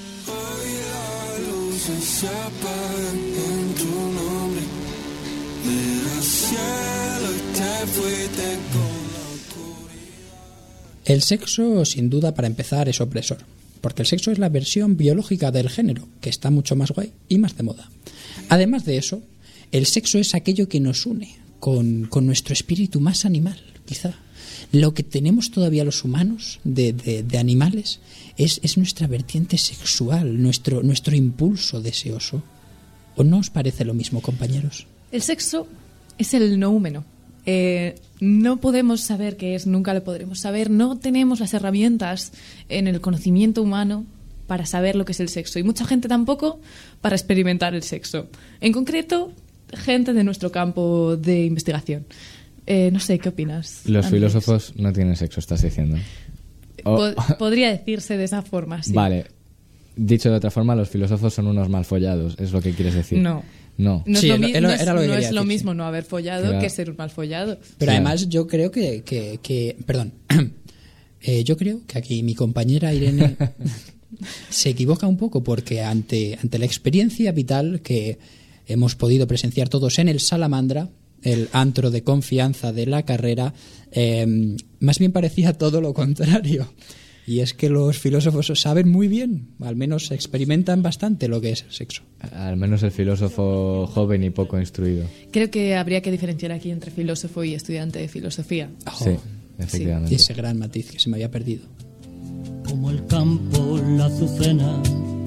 Se apagan en tu nombre, del cielo te fuiste con la oscuridad. El sexo, sin duda, para empezar, es opresor, porque el sexo es la versión biológica del género, que está mucho más guay y más de moda. Además de eso, el sexo es aquello que nos une con nuestro espíritu más animal, quizá. Lo que tenemos todavía los humanos de animales es nuestra vertiente sexual, nuestro impulso deseoso. ¿O no os parece lo mismo, compañeros? El sexo es el noúmeno. No podemos saber qué es, nunca lo podremos saber. No tenemos las herramientas en el conocimiento humano para saber lo que es el sexo. Y mucha gente tampoco para experimentar el sexo. En concreto, gente de nuestro campo de investigación. No sé, ¿qué opinas? Los Andrés? filósofos no tienen sexo, estás diciendo. Podría decirse de esa forma, sí. Vale. Dicho de otra forma, los filósofos son unos mal follados, es lo que quieres decir. No. No. Sí, era lo que quería es lo decir, mismo sí. no haber follado Claro. que ser un mal follado. Pero Sí. además yo creo perdón, yo creo que aquí mi compañera Irene se equivoca un poco porque ante la experiencia vital que hemos podido presenciar todos en el Salamandra, el antro de confianza de la carrera, más bien parecía todo lo contrario. Y es que los filósofos saben muy bien, al menos experimentan bastante lo que es el sexo. Al menos el filósofo joven y poco instruido. Creo que habría que diferenciar aquí entre filósofo y estudiante de filosofía. Sí, efectivamente. Y ese gran matiz que se me había perdido. Como el campo, la azucena,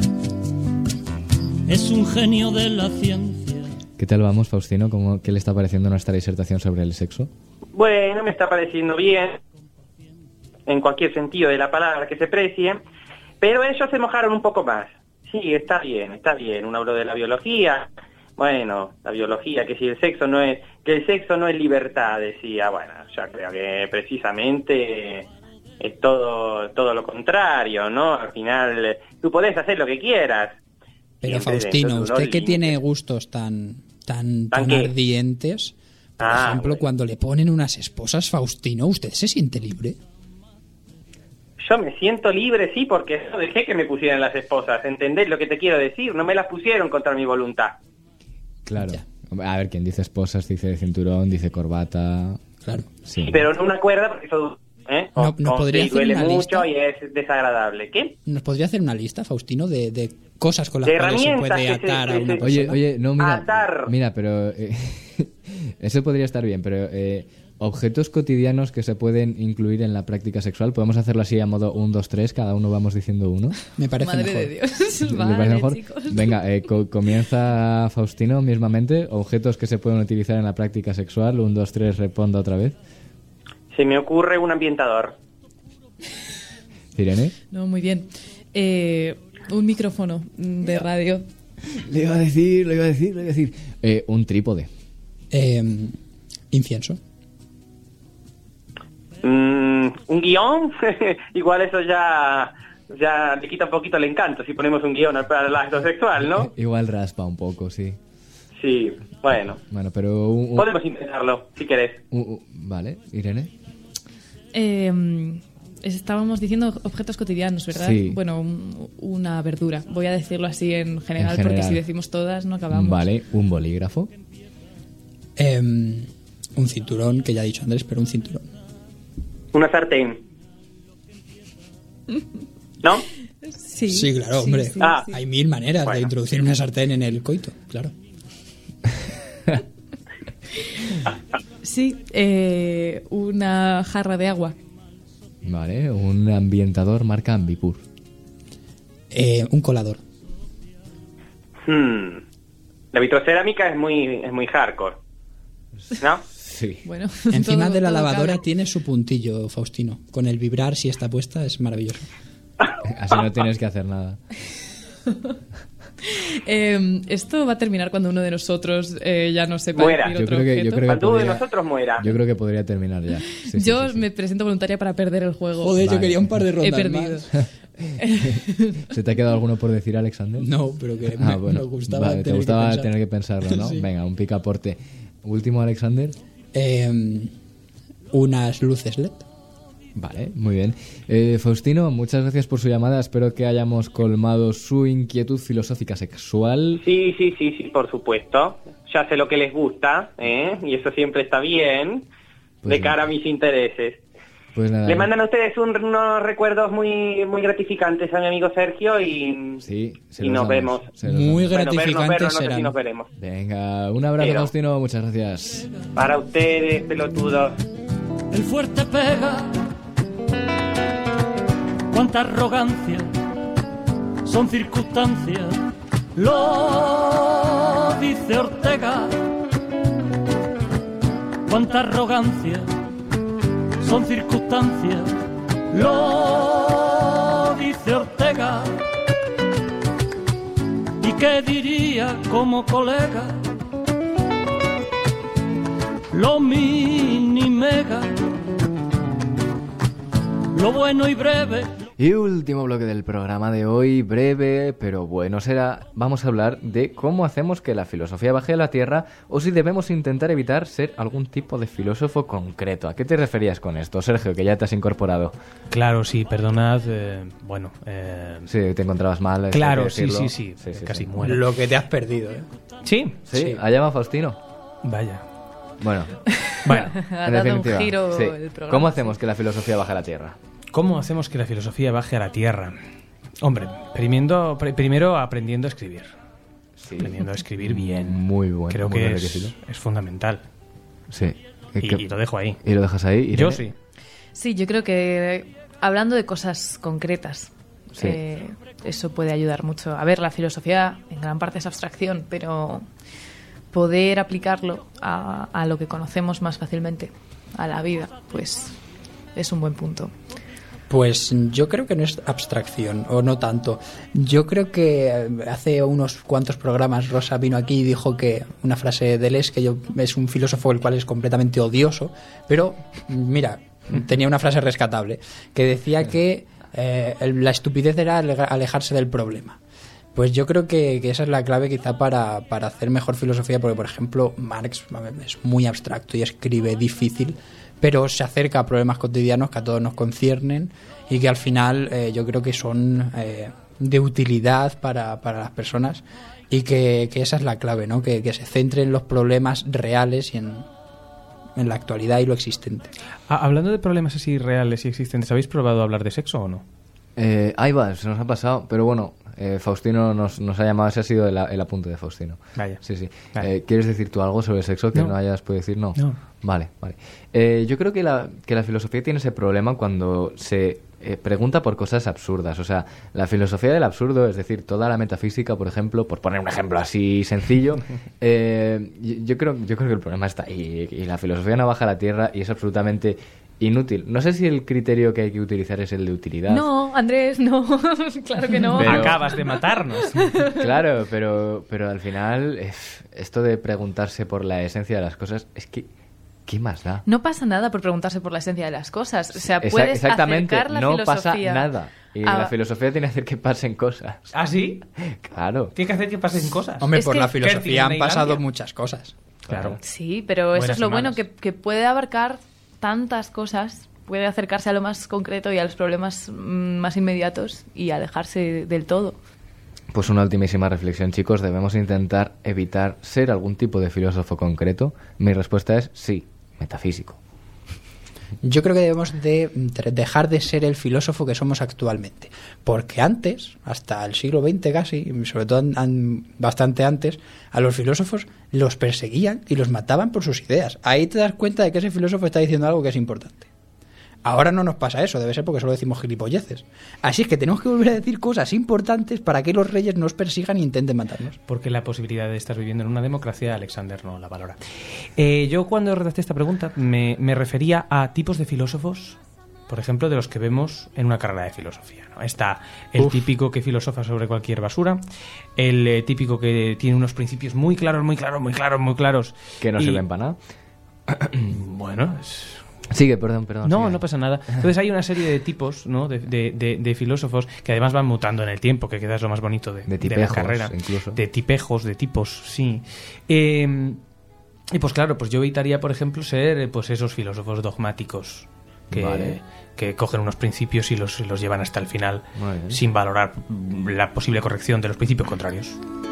es un genio de la ciencia. ¿Qué tal vamos, Faustino? ¿Qué le está pareciendo nuestra disertación sobre el sexo? Bueno, me está pareciendo bien, en cualquier sentido de la palabra que se precie, pero ellos se mojaron un poco más. Sí, está bien. Uno habló de la biología. Bueno, la biología, que si el sexo no es libertad, decía. Bueno, yo creo que precisamente es todo lo contrario, ¿no? Al final, tú podés hacer lo que quieras. Pero Siempre Faustino, dentro de usted unos que tiene límites. gustos tan qué? ardientes, por ejemplo, cuando le ponen unas esposas, Faustino, ¿usted se siente libre? Yo me siento libre, sí, porque yo dejé que me pusieran las esposas. ¿Entendés lo que te quiero decir? No me las pusieron contra mi voluntad. Claro. A ver, quien dice esposas dice cinturón, dice corbata. Claro. Sí. Pero no una cuerda, porque eso No podría sí, hacer duele una mucho lista. y es desagradable. ¿Qué? ¿Nos podría hacer una lista, Faustino, de cosas con las De cuales se herramientas puede que atar a una persona? Oye, no, mira. Atar. Mira, pero eso podría estar bien, pero objetos cotidianos que se pueden incluir en la práctica sexual, podemos hacerlo así a modo 1, 2, 3, cada uno vamos diciendo uno. Me parece Madre mejor. de Dios. ¿Me Vale, parece mejor? chicos. Venga, comienza Faustino mismamente. Objetos que se pueden utilizar en la práctica sexual. 1, 2, 3, responda otra vez. Se me ocurre un ambientador. Irene. No, muy bien. Un micrófono de radio. Le iba a decir. Un trípode. Incienso. ¿Un guión? Igual eso ya le quita un poquito el encanto si ponemos un guión para el acto sexual, ¿no? Igual raspa un poco, sí. Sí, bueno. Bueno, pero... Podemos intentarlo, si querés. Vale, Irene. Estábamos diciendo objetos cotidianos, ¿verdad? Sí. Bueno, una verdura. Voy a decirlo así en general, porque si decimos todas no acabamos. Vale, un bolígrafo. Un cinturón, que ya ha dicho Andrés, pero un cinturón. Una sartén. ¿No? Sí, claro, hombre. sí. Hay 1000 maneras de introducir una sartén en el coito, claro. Sí, una jarra de agua. Vale, un ambientador marca Ambipur. Un colador. La vitrocerámica es muy hardcore, ¿no? Sí. Bueno, Encima de la todo lavadora cabe. tiene su puntillo, Faustino. Con el vibrar, si está puesta, es maravilloso. Así no tienes que hacer nada. Esto va a terminar cuando uno de nosotros ya no sepa Muera. decir Yo otro creo que objeto. Cuando uno de podría- nosotros muera. Yo creo que podría terminar ya. Sí, Yo sí. me presento voluntaria para perder el juego. Joder, Vale. yo quería un par de He rondas perdido. más. ¿Se te ha quedado alguno por decir, Alexander? No, pero que Bueno, me gustaba vale, te tener gustaba que pensar. tener que pensarlo, ¿no? Sí. Venga, un picaporte. Último, Alexander. Unas luces LED. Vale, muy bien. Faustino, muchas gracias por su llamada. Espero que hayamos colmado su inquietud filosófica sexual. Sí, por supuesto. Ya sé lo que les gusta, ¿eh? Y eso siempre está bien, Pues de cara a mis intereses. Pues nada. Le mandan a ustedes unos recuerdos muy gratificantes a mi amigo Sergio y, Sí, se y los nos damos, vemos. se los Muy damos. gratificantes vernos, no sé serán. si nos veremos. Venga, un abrazo, Pero- Faustino. Muchas gracias. Para ustedes, pelotudos. El fuerte pega, cuánta arrogancia, son circunstancias, lo dice Ortega. Cuánta arrogancia, son circunstancias, lo dice Ortega. ¿Y qué diría como colega? Lo mini mega, lo bueno y breve. Y último bloque del programa de hoy, breve, pero bueno será. Vamos a hablar de cómo hacemos que la filosofía baje a la tierra o si debemos intentar evitar ser algún tipo de filósofo concreto. ¿A qué te referías con esto, Sergio, que ya te has incorporado? Claro, sí, perdonad. Sí, te encontrabas mal. Claro, hay que sí, decirlo. sí, casi muero. Lo que te has perdido, ¿eh? Sí, Sí, ha llamado Faustino. Vaya. Bueno, Ha en dado un definitiva, giro sí. el programa. ¿Cómo hacemos que la filosofía baje a la tierra? ¿Cómo hacemos que la filosofía baje a la tierra? Hombre, primero aprendiendo a escribir. Sí. Aprendiendo a escribir bien. Muy bueno. Creo muy que buen es requisito. fundamental. Sí. Y lo dejo ahí. ¿Y lo dejas ahí? Irene? Yo sí. Sí, yo creo que hablando de cosas concretas, Sí. eso puede ayudar mucho. A ver, la filosofía en gran parte es abstracción, pero poder aplicarlo a lo que conocemos más fácilmente, a la vida, pues es un buen punto. Pues yo creo que no es abstracción, o no tanto. Yo creo que hace unos cuantos programas Rosa vino aquí y dijo que una frase de Deleuze, que es un filósofo el cual es completamente odioso, pero mira, tenía una frase rescatable, que decía que la estupidez era alejarse del problema. Pues yo creo que esa es la clave quizá para hacer mejor filosofía, porque por ejemplo Marx es muy abstracto y escribe difícil, pero se acerca a problemas cotidianos que a todos nos conciernen y que al final yo creo que son de utilidad para las personas y que esa es la clave, ¿no? Que se centre en los problemas reales y en la actualidad y lo existente. Hablando de problemas así reales y existentes, ¿habéis probado a hablar de sexo o no? Ahí va, se nos ha pasado, pero bueno, Faustino nos ha llamado, ese ha sido el apunte de Faustino. Vaya. Sí, sí. Vale. ¿Quieres decir tú algo sobre sexo que No. no hayas podido decir? No. No. Vale. Yo creo que la filosofía tiene ese problema cuando se pregunta por cosas absurdas. O sea, la filosofía del absurdo, es decir, toda la metafísica, por ejemplo, por poner un ejemplo así sencillo, yo creo que el problema está ahí. Y la filosofía no baja a la tierra y es absolutamente inútil. No sé si el criterio que hay que utilizar es el de utilidad. No, Andrés, no, claro que no. Pero- Acabas de matarnos. Claro, pero al final esto de preguntarse por la esencia de las cosas es que ¿qué más da? No pasa nada por preguntarse por la esencia de las cosas. O sea, puedes Exactamente, acercar la no filosofía pasa nada. Y a- la filosofía tiene que hacer que pasen cosas. ¿Ah, sí? Claro. Tiene que hacer que pasen cosas. Hombre, Es por que- la filosofía han Tailandia. pasado muchas cosas. Claro. Sí, pero eso Buenas es lo y bueno, malas. que puede abarcar tantas cosas, puede acercarse a lo más concreto y a los problemas más inmediatos y alejarse del todo. Pues una ultimísima reflexión, chicos. ¿Debemos intentar evitar ser algún tipo de filósofo concreto? Mi respuesta es sí, metafísico. Yo creo que debemos de dejar de ser el filósofo que somos actualmente. Porque antes, hasta el siglo XX casi, sobre todo bastante antes, a los filósofos los perseguían y los mataban por sus ideas. Ahí te das cuenta de que ese filósofo está diciendo algo que es importante. Ahora no nos pasa eso, debe ser porque solo decimos gilipolleces. Así es que tenemos que volver a decir cosas importantes para que los reyes nos persigan e intenten matarnos. Porque la posibilidad de estar viviendo en una democracia, Alexander no la valora. Yo cuando redacté esta pregunta me refería a tipos de filósofos, por ejemplo, de los que vemos en una carrera de filosofía, ¿no? Está el típico que filosofa sobre cualquier basura, el típico que tiene unos principios muy claros. Que no sirven para nada. Bueno, Sigue, perdón. No pasa nada. Entonces hay una serie de tipos, ¿no? de filósofos que además van mutando en el tiempo, que queda es lo más bonito de la carrera. Incluso. De tipejos, de tipos, sí. Y pues claro, pues yo evitaría, por ejemplo, ser pues esos filósofos dogmáticos que cogen unos principios y los llevan hasta el final sin valorar la posible corrección de los principios contrarios.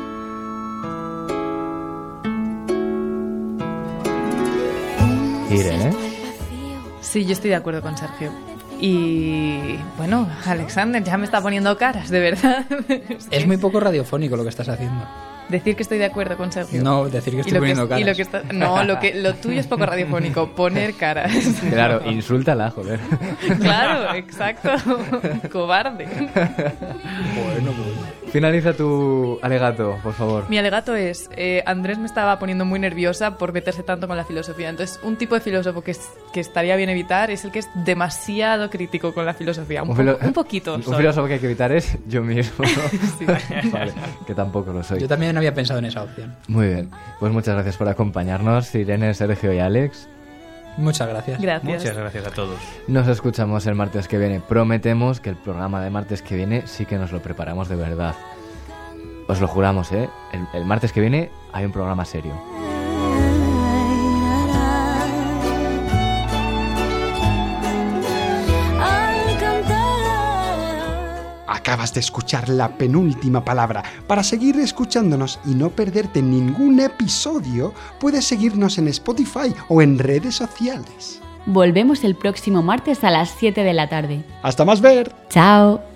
Sí, yo estoy de acuerdo con Sergio. Y bueno, Alexander, ya me está poniendo caras, de verdad. Es muy poco radiofónico lo que estás haciendo. Decir que estoy de acuerdo con Sergio. No, decir que estoy poniendo caras. Lo tuyo es poco radiofónico, poner caras. Claro, insúltala, joder. Claro, exacto. Cobarde. Bueno. Finaliza tu alegato, por favor. Mi alegato es, Andrés me estaba poniendo muy nerviosa por meterse tanto con la filosofía. Entonces, un tipo de filósofo que estaría bien evitar es el que es demasiado crítico con la filosofía. Un poquito. Un filósofo que hay que evitar es yo mismo, ¿no? Sí. Vale, que tampoco lo soy. Yo también no había pensado en esa opción. Muy bien. Pues muchas gracias por acompañarnos, Irene, Sergio y Alex. Muchas gracias. Muchas gracias a todos. Nos escuchamos el martes que viene. Prometemos que el programa de martes que viene sí que nos lo preparamos de verdad. Os lo juramos, ¿eh? El martes que viene hay un programa serio. Acabas de escuchar la penúltima palabra. Para seguir escuchándonos y no perderte ningún episodio, puedes seguirnos en Spotify o en redes sociales. Volvemos el próximo martes a las 7 de la tarde. ¡Hasta más ver! ¡Chao!